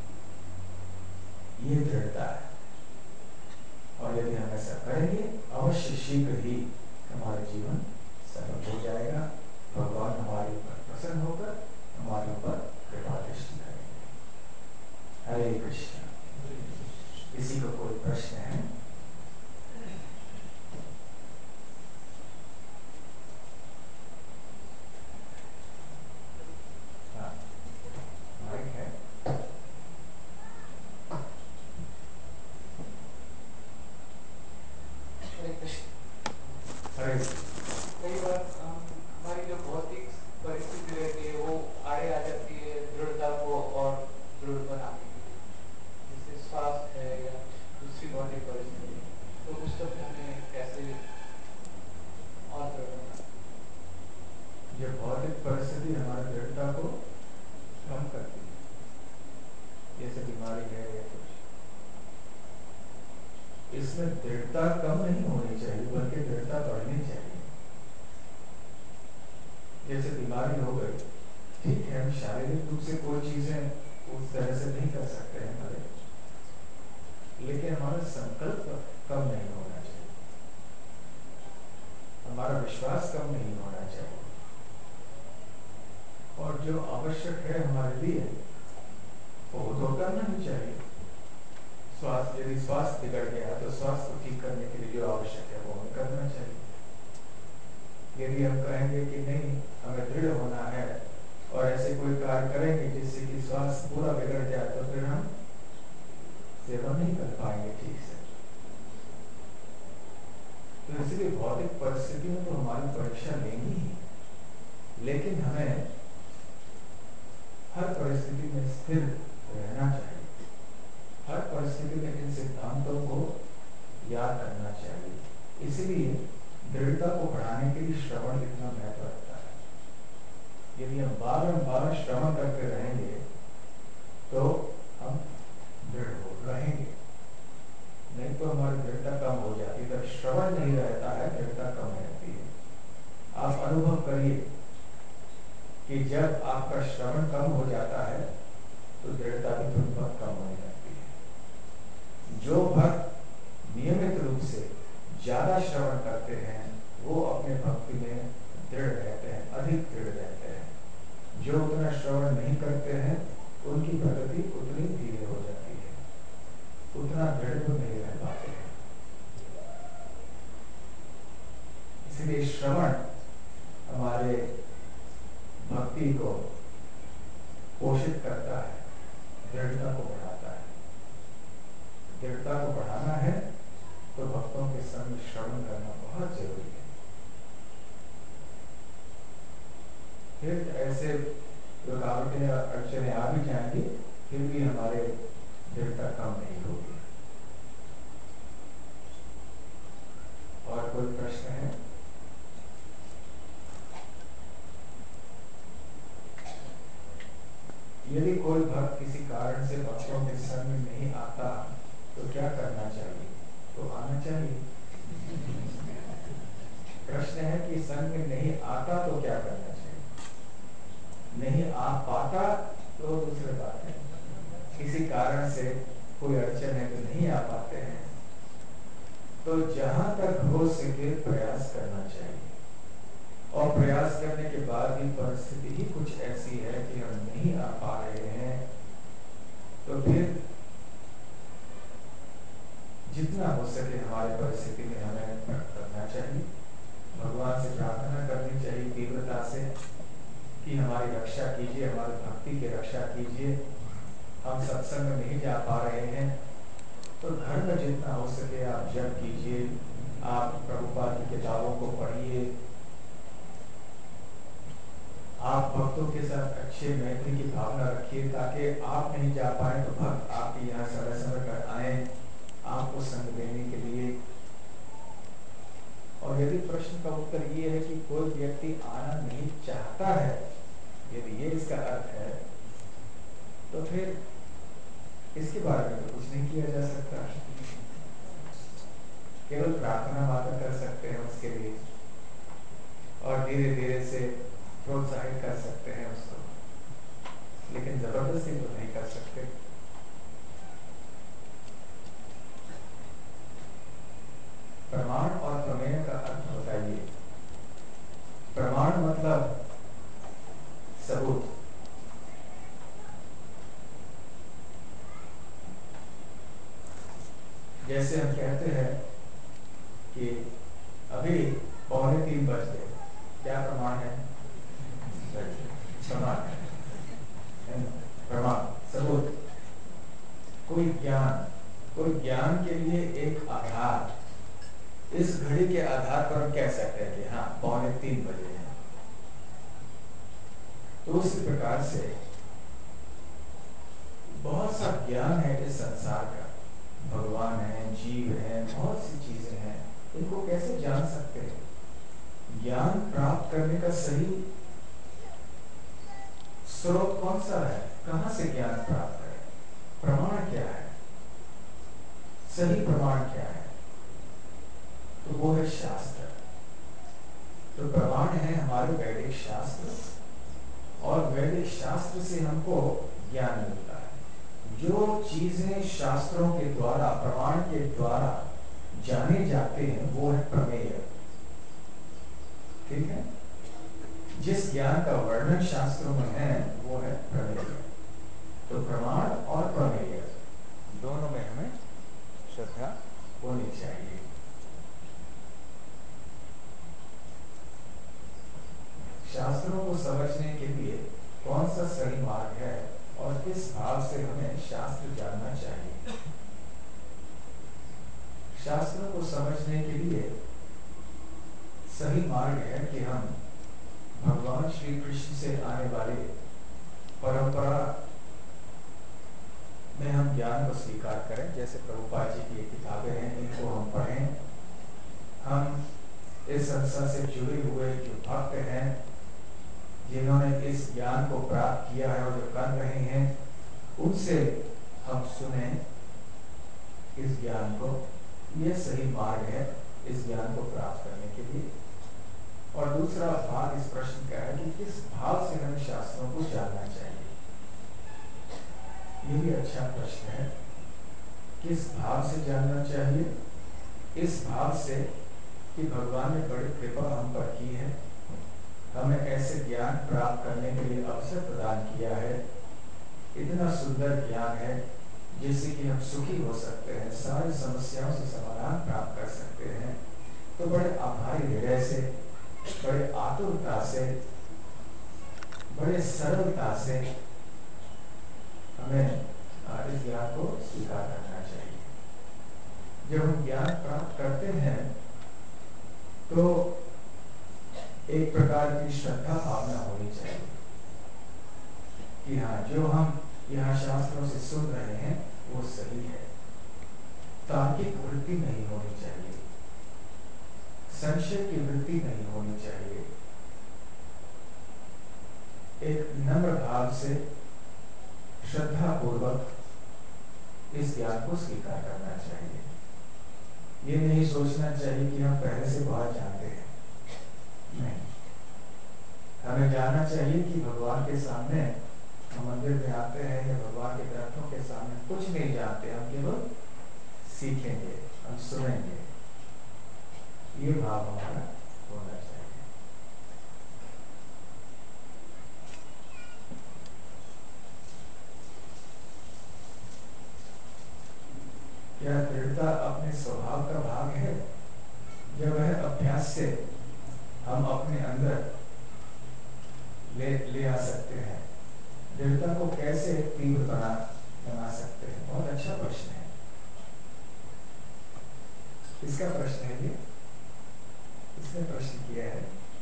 ये दृढ़ता है और यदि हम ऐसा करेंगे अवश्य शीघ्र ही हमारा जीवन सफल हो जाएगा। भगवान हमारे ऊपर प्रसन्न होकर हमारे ऊपर कृपा दृष्टि करेंगे। हरे कृष्ण। किसी को कोई प्रश्न है? हाँ, माइक है। हरे कई बार हमारी जो भौतिक परिस्थिति रहती है वो आड़े आ जाती है दृढ़ता को और दृढ़ बनाने के लिए, जैसे स्वास्थ्य है या दूसरी भौतिक परिस्थिति, तो उस सब हमें कैसे और दृढ़ बनाना? ये भौतिक परिस्थिति हमारी दृढ़ता को कम करती है, जैसे बीमारी है या कुछ, इसमें दृढ़ता कम नहीं होनी चाहिए बल्कि दृढ़ता बढ़नी चाहिए। जैसे बीमारी हो गई, ठीक है, हम शारीरिक रूप से कोई चीजें उस तरह से नहीं कर सकते हैं भले, लेकिन हमारा संकल्प कम नहीं होना चाहिए, हमारा विश्वास कम नहीं होना चाहिए और जो आवश्यक है हमारे लिए वो तो करना ही चाहिए। स्वास्थ्य, यदि स्वास्थ्य बिगड़ गया तो स्वास्थ्य को ठीक करने के लिए जो आवश्यक है वो हमें करना चाहिए। यदि हम कहेंगे कि नहीं हमें दृढ़ होना है और ऐसे कोई कार्य करेंगे जिससे कि स्वास्थ्य पूरा बिगड़ जाए तो फिर हम सेवा नहीं कर पाएंगे ठीक से। तो इसलिए भौतिक परिस्थितियों तो हमारी परीक्षा लेंगी ही, लेकिन हमें हर परिस्थिति में स्थिर रहना चाहिए, हर परिस्थिति में इन सिद्धांतों को याद करना चाहिए। इसलिए दृढ़ता को बढ़ाने के लिए श्रवण इतना महत्व रखता है। यदि हम बारंबार श्रवण करते रहेंगे तो हम दृढ़ हो रहेंगे, नहीं तो हमारी दृढ़ता कम हो जाती है। जब श्रवण नहीं रहता है दृढ़ता कम रहती है। आप अनुभव करिए कि जब आपका श्रवण कम हो जाता है तो दृढ़ता भी थोड़ी बहुत कम होने लगती है। जो भक्त नियमित रूप से ज्यादा श्रवण करते हैं वो अपने भक्ति में दृढ़ रहते हैं, अधिक दृढ़ रहते हैं। जो उतना श्रवण नहीं करते हैं उनकी प्रगति उतनी धीरे हो जाती है, उतना दृढ़ नहीं रह पाते हैं। इसलिए श्रवण हमारे भक्ति को पोषित करता है, दृढ़ता को बढ़ाता है। दृढ़ता को बढ़ाना है तो भक्तों के संग श्रवण करना बहुत जरूरी है। फिर ऐसे रुकावटें अड़चने आ भी जाएंगी, फिर भी हमारे दृढ़ता कम नहीं होगी। और कोई प्रश्न है? यदि कोई भक्त किसी कारण से भक्तों के संग में नहीं आता तो क्या करना चाहिए? तो आना चाहिए। प्रश्न है कि संग में नहीं आता तो क्या करना चाहिए? नहीं आ पाता तो दूसरी बात है, किसी कारण से कोई अड़चन है तो नहीं आ पाते हैं, तो जहां तक हो सके प्रयास करना चाहिए। और प्रयास करने के बाद भी परिस्थिति ही कुछ ऐसी है कि हम नहीं आ पा रहे हैं, तो फिर जितना हो सके हमारी परिस्थिति में हमें करना चाहिए। भगवान से प्रार्थना करनी चाहिए तीव्रता से कि हमारी रक्षा कीजिए, हमारी भक्ति की रक्षा कीजिए। हम सत्संग में नहीं जा पा रहे हैं तो घर में जितना हो सके आप जप कीजिए, आप प्रभुपाद की किताबों को पढ़िए, आप भक्तों के साथ अच्छे मैत्री की भावना रखिए ताकि आप नहीं जा पाए तो भक्त आपके यहाँ समय समय पर आए, आपको संग देने के लिए। और यदि प्रश्न का उत्तर ये है कि कोई व्यक्ति आना नहीं चाहता है, यदि ये इसका अर्थ है, तो फिर इसके बारे में तो कुछ नहीं किया जा सकता। केवल प्रार्थना मात्र कर सकते हैं उसके लिए और धीरे धीरे से प्रोत्साहित कर सकते हैं उसको, लेकिन जबरदस्ती तो नहीं कर सकते। प्रमाण और प्रमेय का अर्थ बताइए। प्रमाण मतलब सबूत। जैसे हम कहते हैं कि अभी 2:45 बज गए, क्या प्रमाण है? प्रमाण है, प्रमाण, सबूत। कोई ज्ञान के लिए एक आधार, इस घड़ी के आधार पर हम कह सकते हैं कि हाँ 2:45 बजे हैं। तो उसी प्रकार से बहुत सा ज्ञान है इस संसार का, भगवान है, जीव है, बहुत सी चीजें हैं, इनको कैसे जान सकते हैं? ज्ञान प्राप्त करने का सही स्रोत कौन सा है? कहां से ज्ञान प्राप्त करें? प्रमाण क्या है? सही प्रमाण क्या है? तो वो है शास्त्र। तो प्रमाण है हमारे वैदिक शास्त्र, और वैदिक शास्त्र से हमको ज्ञान मिलता है। जो चीजें शास्त्रों के द्वारा, प्रमाण के द्वारा जाने जाते हैं, वो है प्रमेय। ठीक है? जिस ज्ञान का वर्णन शास्त्रों में है वो है प्रमेय। तो प्रमाण और प्रमेय दोनों में हमें श्रद्धा होनी चाहिए। शास्त्रों को समझने के लिए कौन सा सही मार्ग है और किस भाव से हमें शास्त्र जानना चाहिए? शास्त्रों को समझने के लिए सही मार्ग है कि हम भगवान श्री कृष्ण से आने वाले परंपरा में हम ज्ञान को स्वीकार करें। जैसे प्रभुपाद जी की किताबें हैं, इनको हम पढ़ें। हम इस संसार से जुड़े हुए जो भक्त हैं, जिन्होंने इस ज्ञान को प्राप्त किया है और जो कर रहे हैं, उनसे हम सुने इस ज्ञान को। यह सही मार्ग है इस ज्ञान को प्राप्त करने के लिए। और दूसरा भाग इस प्रश्न का है कि किस भाव से हमें शास्त्रों को जानना चाहिए। ये भी अच्छा प्रश्न है। किस भाव से जानना चाहिए? इस भाव से कि भगवान ने बड़ी कृपा हम पर की है, हमें ऐसे ज्ञान प्राप्त करने के लिए अवसर प्रदान किया है। इतना सुंदर ज्ञान है जिससे कि हम सुखी हो सकते हैं, सारी समस्याओं से समाधान प्राप्त कर सकते हैं। तो बड़े आभारी हृदय से, बड़े आतुरता से, बड़े सरलता से हमें इस ज्ञान को स्वीकार करना चाहिए। जब हम ज्ञान प्राप्त करते हैं तो एक प्रकार की श्रद्धा भावना होनी चाहिए कि हाँ, जो हम यहाँ शास्त्रों से सुन रहे हैं वो सही है। तार्किक वृत्ति नहीं होनी चाहिए, संशय की वृत्ति नहीं होनी चाहिए। एक नम्र भाव से, श्रद्धा पूर्वक इस ज्ञान को स्वीकार करना चाहिए। ये नहीं सोचना चाहिए कि हम पहले से बहुत जानते हैं। नहीं, हमें जानना चाहिए कि भगवान के सामने हम मंदिर में आते हैं या भगवान के ग्रंथों के सामने कुछ नहीं जानते, हम केवल सीखेंगे, हम सुनेंगे। ये भाव हमारा होना चाहिए। क्या दृढ़ता अपने स्वभाव का भाग है? जब वह अभ्यास से हम अपने अंदर ले आ सकते हैं। दृढ़ता को कैसे तीव्र बना सकते हैं? बहुत अच्छा प्रश्न है। किसका प्रश्न है ये? किसने प्रश्न किया है?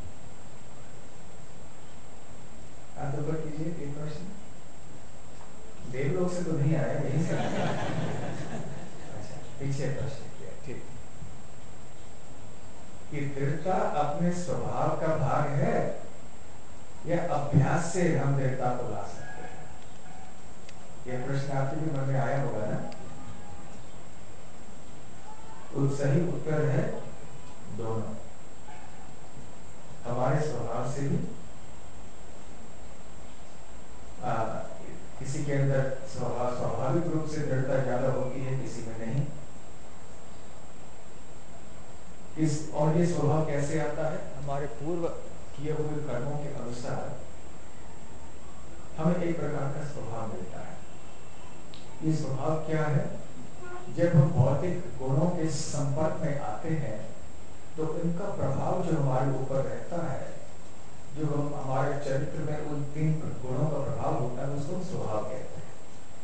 आप ऊपर कीजिए ये प्रश्न। देवलोक से तो नहीं आया, यहीं से आया। अच्छा, पीछे प्रश्न किया, ठीक, कि दृढ़ता अपने स्वभाव का भाग है या अभ्यास से हम दृढ़ता को ला सकते हैं? यह प्रश्न आपके भी मन में आया होगा ना? सही उत्तर है दोनों। हमारे स्वभाव से भी किसी के अंदर स्वाभाविक रूप से दृढ़ता ज्यादा होती है, किसी में नहीं। और ये स्वभाव कैसे आता है? हमारे पूर्व किए हुए कर्मों के अनुसार हमें एक प्रकार का स्वभाव मिलता है। ये स्वभाव क्या है? जब हम भौतिक गुणों के संपर्क में आते हैं तो इनका प्रभाव जो हमारे ऊपर रहता है, जो हम हमारे चरित्र में उन 3 गुणों का प्रभाव होता है, उसको स्वभाव कहते हैं।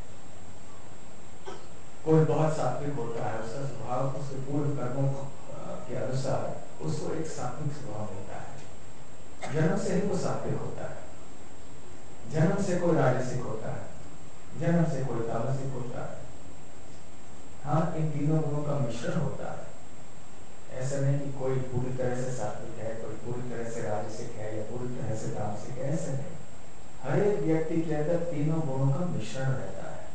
कोई बहुत सात्विक होता है, उसका स्वभाव उसके पूर्व कर्मों के अनुसार उसको एक सात्विक स्वभाव मिलता है। जन्म से ही वो सात्विक होता है, जन्म से कोई राजसिक होता है, जन्म से कोई तामसिक होता है। हाँ, इन तीनों गुणों का मिश्रण होता है। ऐसा नहीं कि कोई पूरी तरह से सात्विक है, कोई पूरी तरह से राजसिक है या पूरी तरह से तामसिक है, ऐसा नहीं। हर एक व्यक्ति के अंदर तीनों गुणों का मिश्रण रहता है।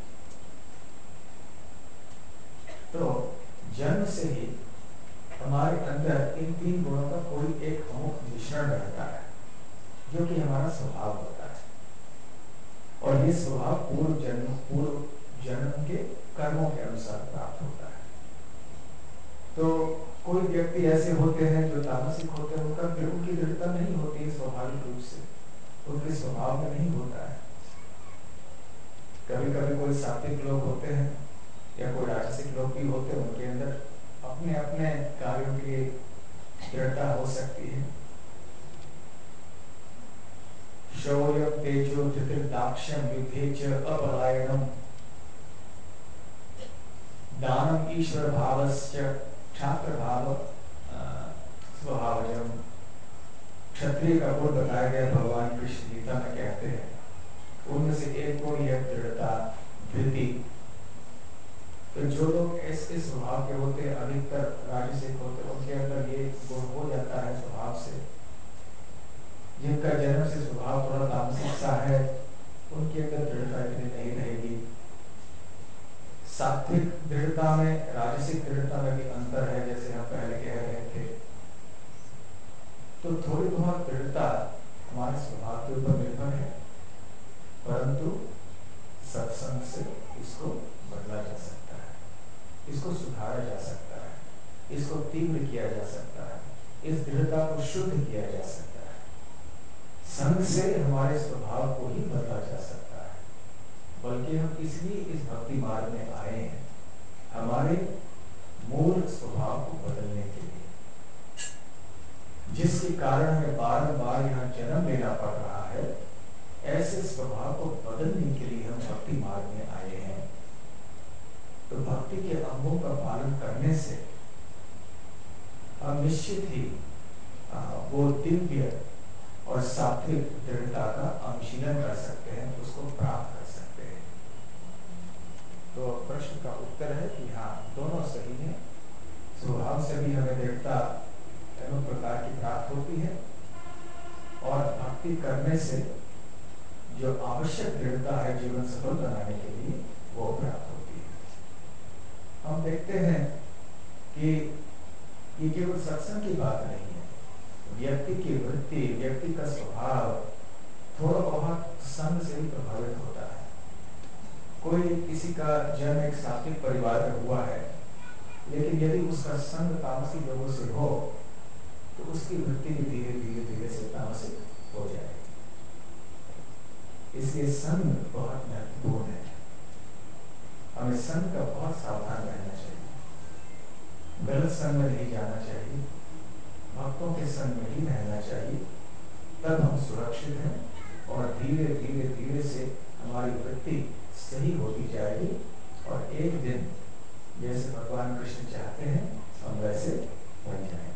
तो जन्म से ही हमारे अंदर इन 3 गुणों का कोई एक अमुक मिश्रण रहता है, जो कि हमारा स्वभाव होता है। और ये स्वभाव पूर्व जन्म के कर्मों के अनुसार प्राप्त होता है। तो कोई व्यक्ति ऐसे होते हैं जो तामसिक होते हैं, उनकी दृढ़ता नहीं होती है स्वाभाविक रूप से, उनके स्वभाव में नहीं होता है। कभी कभी कोई सात्विक लोग होते हैं या कोई राजसिक लोग भी होते हैं, उनके अंदर अपने अपने कार्यों की दृढ़ता हो सकती है। शौर्य तेजो धृतिर्दाक्ष्यम युद्धे च अपलायनम दानम ईश्वर भावस्य छात्र भाव स्वभावजम। क्षत्रिय का गुण बताया गया भगवान कृष्ण गीता में कहते हैं, उनमें से एक गुण यह दृढ़ता, धृति। तो जो लोग ऐसे स्वभाव के होते हैं, अधिकतर राजसिक होते, उनके अंदर ये गुण हो जाता है स्वभाव से। जिनका जन्म से स्वभाव थोड़ा तामसिक सा है, उनके अंदर दृढ़ता इतनी नहीं रहेगी। सात्विक दृढ़ता में राजसिक दृढ़ता में भी अंतर है, जैसे हम पहले कह रहे थे। तो थोड़ी बहुत दृढ़ता हमारे स्वभाव के ऊपर निर्भर है, परंतु सत्संग से इसको बदला जा सकता है, इसको सुधारा जा सकता है, इसको तीव्र किया जा सकता है, इस दृढ़ता को शुद्ध किया जा सकता है। संग से हमारे स्वभाव को ही बदला जा सकता है। बल्कि हम इसलिए इस भक्ति मार्ग में आए हैं, हमारे मूल स्वभाव को बदलने के लिए, जिसके कारण हमें बारंबार यहाँ जन्म लेना पड़ रहा है। ऐसे स्वभाव को बदलने के लिए हम भक्ति मार्ग में आए हैं। तो भक्ति के अंगों का पालन करने से हम निश्चित ही वो दिव्य और सात्विक दृढ़ता का अनुशीलन कर सकते हैं, उसको प्राप्त कर सकते हैं। तो प्रश्न का उत्तर है कि हाँ, दोनों सही है। स्वभाव से भी हमें दृढ़ता अनेक प्रकार की प्राप्त होती है, और भक्ति करने से जो आवश्यक दृढ़ता है जीवन सफल बनाने के लिए, वो प्राप्त होती है। हम देखते हैं कि ये केवल सत्संग की बात नहीं है। व्यक्ति की वृत्ति, व्यक्ति का स्वभाव थोड़ा बहुत संग से ही प्रभावित होता है। कोई किसी का जन्म एक सात्विक परिवार में हुआ है, लेकिन यदि उसका संग तामसिक लोगों से हो तो उसकी वृत्ति भी धीरे धीरे से तामसिक हो जाएगी। इसलिए संग बहुत महत्वपूर्ण है। हमें संग का बहुत सावधान रहना चाहिए, गलत संग में नहीं जाना चाहिए, भक्तों के संग में ही रहना चाहिए। तब हम सुरक्षित हैं और धीरे धीरे से हमारी वृत्ति सही होती जाएगी, और एक दिन जैसे भगवान कृष्ण चाहते हैं हम वैसे बन जाएंगे।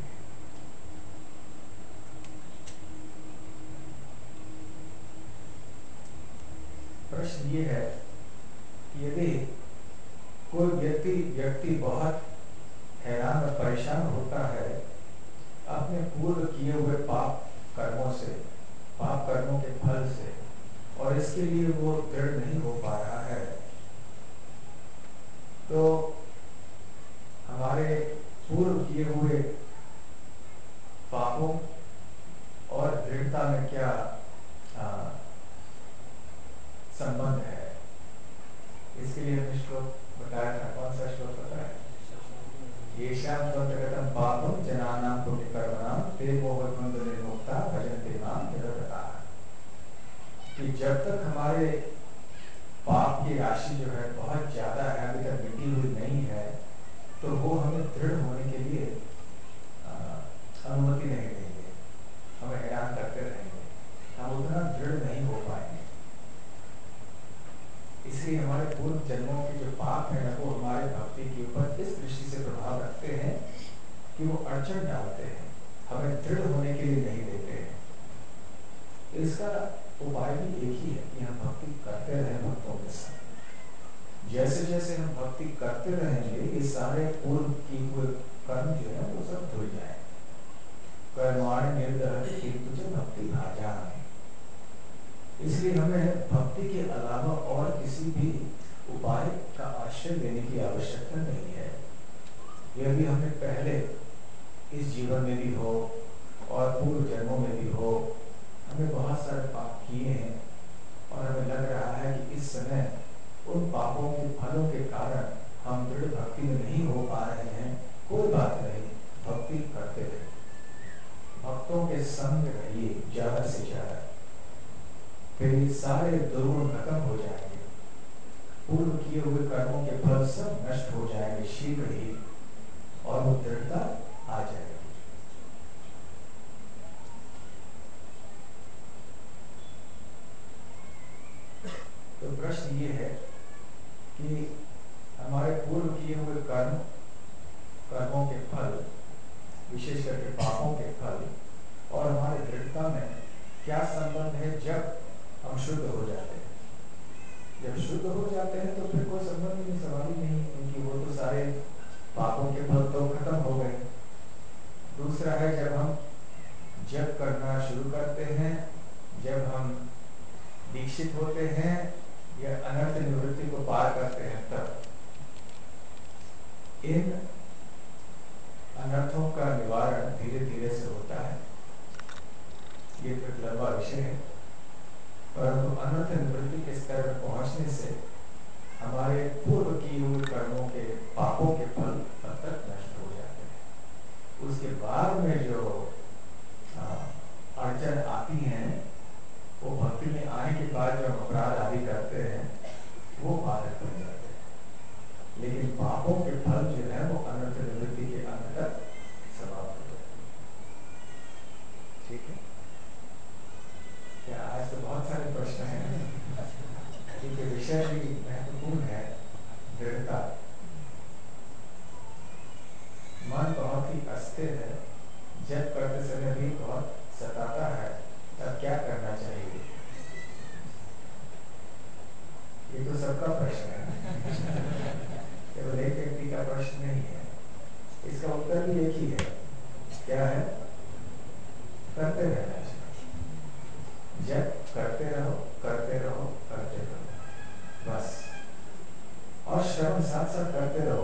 प्रश्न ये है कि यदि कोई व्यक्ति बहुत हैरान और परेशान होता है अपने पूर्व किए हुए पाप कर्मों से, पाप कर्मों के फल से, और इसके लिए वो दृढ़ नहीं हो पा रहा है। तो हमारे पूर्व किए हुए पापों और दृढ़ता में क्या संबंध है, इसके लिए हमने श्लोक बताया था। कौन सा श्लोक पता है? येषां त्वन्तगतं पापं जनानां पुण्यकर्मणां ते मोहद्वन्द्व निर्मुक्ता भजन्ते मां निरतताः। कि जब तक हमारे पाप की राशि जो है बहुत ज्यादा है, अभी तक मिटी हुई नहीं है, तो वो हमें दृढ़ होने के लिए अनुमति नहीं देंगे, हमें हैरान करते रहेंगे, हम उतना दृढ़ नहीं हो पाएंगे। इसलिए हमारे पूर्व जन्मों के जो पाप है ना, वो हमारे भक्ति के ऊपर इस दृष्टि से प्रभाव रखते हैं कि वो अड़चन डालते हैं, हमें दृढ़ होने के लिए नहीं देते हैं। इसका उपाय भी एक ही है कि हम भक्ति करते रहें भक्तों के साथ। जैसे जैसे हम भक्ति करते रहेंगे, ये सारे पूर्व किए हुए कर्म जो है वो सब धुल जाए। कर्माणि निर्दहति किंतु भक्ति भाजा। इसलिए हमें भक्ति के अलावा और किसी भी उपाय का आश्रय लेने की आवश्यकता नहीं है। यह भी हमने पहले इस जीवन में भी हो और पूर्व जन्मों में भी हो, हमने बहुत सारे पाप किए हैं और हमें लग रहा है कि इस समय उन पापों के फलों के कारण हम दृढ़ भक्ति में नहीं हो पा रहे हैं। कोई बात नहीं, भक्ति करते रहिए, भक्तों के संग रहिए ज्यादा से ज्यादा, फिर ये सारे दुर्गुण खत्म हो जाएंगे, पूर्व किए हुए कर्मों के फल सब नष्ट हो जाएंगे शीघ्र ही, और वो दृढ़ता आ जाएगी। तो प्रश्न ये है कि हमारे पूर्व किए हुए कर्मों के फल, विशेष करके पापों के फल और हमारी दृढ़ता में क्या संबंध है जब हम शुद्ध हो जाते हैं। जब शुद्ध हो जाते हैं तो फिर कोई संबंध नहीं, सवाल ही नहीं, क्योंकि वो तो सारे पापों के फल तो खत्म हो गए। दूसरा है जब हम जप करना शुरू करते हैं, जब हम दीक्षित होते हैं या अनर्थ निवृत्ति को पार करते हैं, तब इन अनर्थों का निवारण धीरे धीरे से होता है। ये तो एक लंबा विषय है, परंतु अनर्थ निवृत्ति के स्तर पर पहुंचने से हमारे पूर्व किए हुए कर्मों के पापों के फल तब तक नष्ट हो जाते हैं। उसके बाद में जो अड़चन आती हैं, वो भक्ति में आने के बाद जो अपराध आदि करते हैं वो बाधक बन जाते हैं, लेकिन पापों के फल जो है वो अनर्थ निवृत्ति के अंत तक समाप्त हो जाते हैं। ठीक है क्या? आज तो बहुत सारे प्रश्न हैं, क्योंकि विषय भी महत्वपूर्ण है। दृढ़ता, मन बहुत ही अस्थिर है, जब करते समय भी बहुत सताता है, तब क्या करना चाहिए? ये तो सबका प्रश्न है, केवल एक व्यक्ति का प्रश्न नहीं है। इसका उत्तर भी एक ही है, क्या है? करते रहना चाहिए। जब करते रहो करते रहो करते रहो, बस। और श्रवण साथ साथ करते रहो,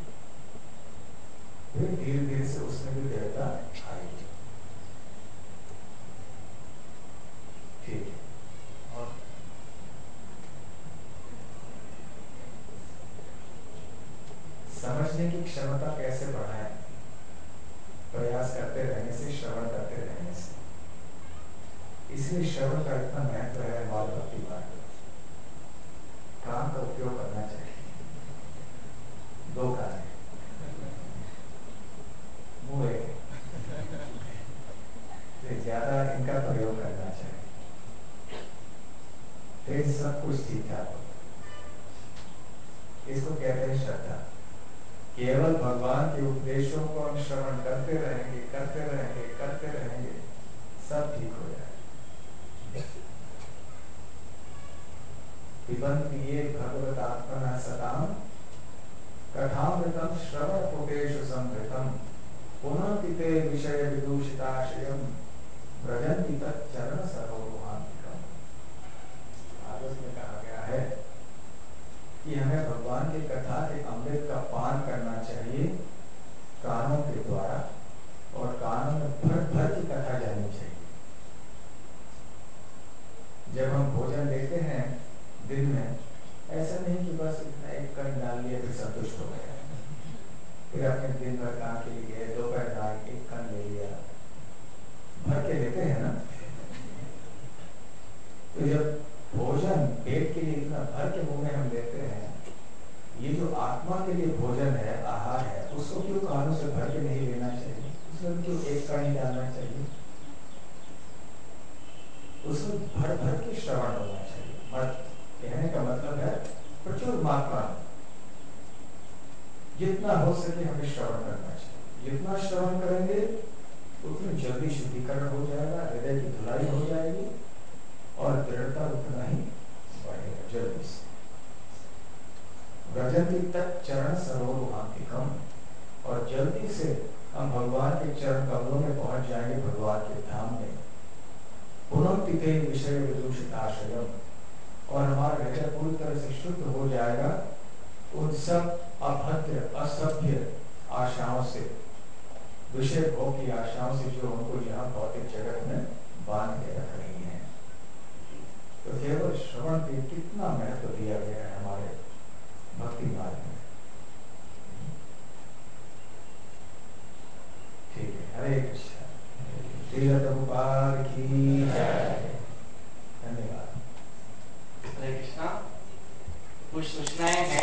फिर धीरे धीरे से उसमें भी दृढ़ता आएगी। ठीक है। और समझने की क्षमता कैसे बढ़ाएं? प्रयास करते रहने से, श्रवण करते रहने से। इसलिए श्रवण का इतना महत्व है हमारे भक्ति मार्ग में। कान का उपयोग करना चाहिए, दो कान, मुंह एक, ज्यादा इनका प्रयोग करना चाहिए, फिर सब कुछ ठीक ठाक होगा। इसको कहते हैं श्रद्धा। केवल भगवान के उपदेशों को हम श्रवण करते रहेंगे करते रहेंगे करते रहेंगे, सब ठीक हो जाएगा। पिबन्ति ये भगवत आत्मनः सताम कथामृतम श्रवण पुटेषु संवृतम पुनः विषय विदूषिताशयम व्रजन्ति तच्चरण सरोहान्तिकम। भागवत में कहा गया है कि हमें भगवान की कथा के अमृत का पान करना चाहिए कानों के द्वारा, और कानों में भर भर की कथा जानी चाहिए। जब हम भोजन लेते हैं दिन में, ऐसा नहीं कि बस इतना एक कण डाल लिया फिर संतुष्ट हो गया, फिर अपने दिन भर काम के लिए दोपहर में एक कण ले लिया, भर के लेते हैं ना। तो जब भोजन पेट के लिए इतना भर के मुंह में हम लेते हैं, ये जो आत्मा के लिए भोजन है, आहार है, उसको क्यों कानों से भर के नहीं लेना चाहिए? उसमें क्यों एक कण ही डालना चाहिए? उसमें भर भर के श्रवण होना चाहिए। मत कहने का मतलब है प्रचुर मात्रा में, जितना हो सके हमें श्रवण करना चाहिए। जितना श्रवण करेंगे उतनी जल्दी शुद्धिकरण हो जाएगा, हृदय की धुलाई हो जाएगी और दृढ़ता उतना ही बढ़ेगा जल्दी से। व्रजन्ति तच्चरण सरोहान्तिकम, और जल्दी से हम भगवान के चरण कमलों में पहुंच जाएंगे, भगवान के धाम में। पुनः तिथे विषय विदूषिताशयम, और हमारा हृदय पूरी तरह से शुद्ध हो जाएगा उन सब अभद्र असभ्य आशाओं से, विषय भोग की आशाओं से, जो उनको यहाँ भौतिक जगत में बांध के रख रही हैं। तो केवल श्रवण के कितना महत्व दिया गया है हमारे भक्ति मार्ग में। ठीक है, हरे कृष्ण। श्रील प्रभुपाद की जय। धन्यवाद। हरे कृष्णा। कुछ सूचनाएं हैं।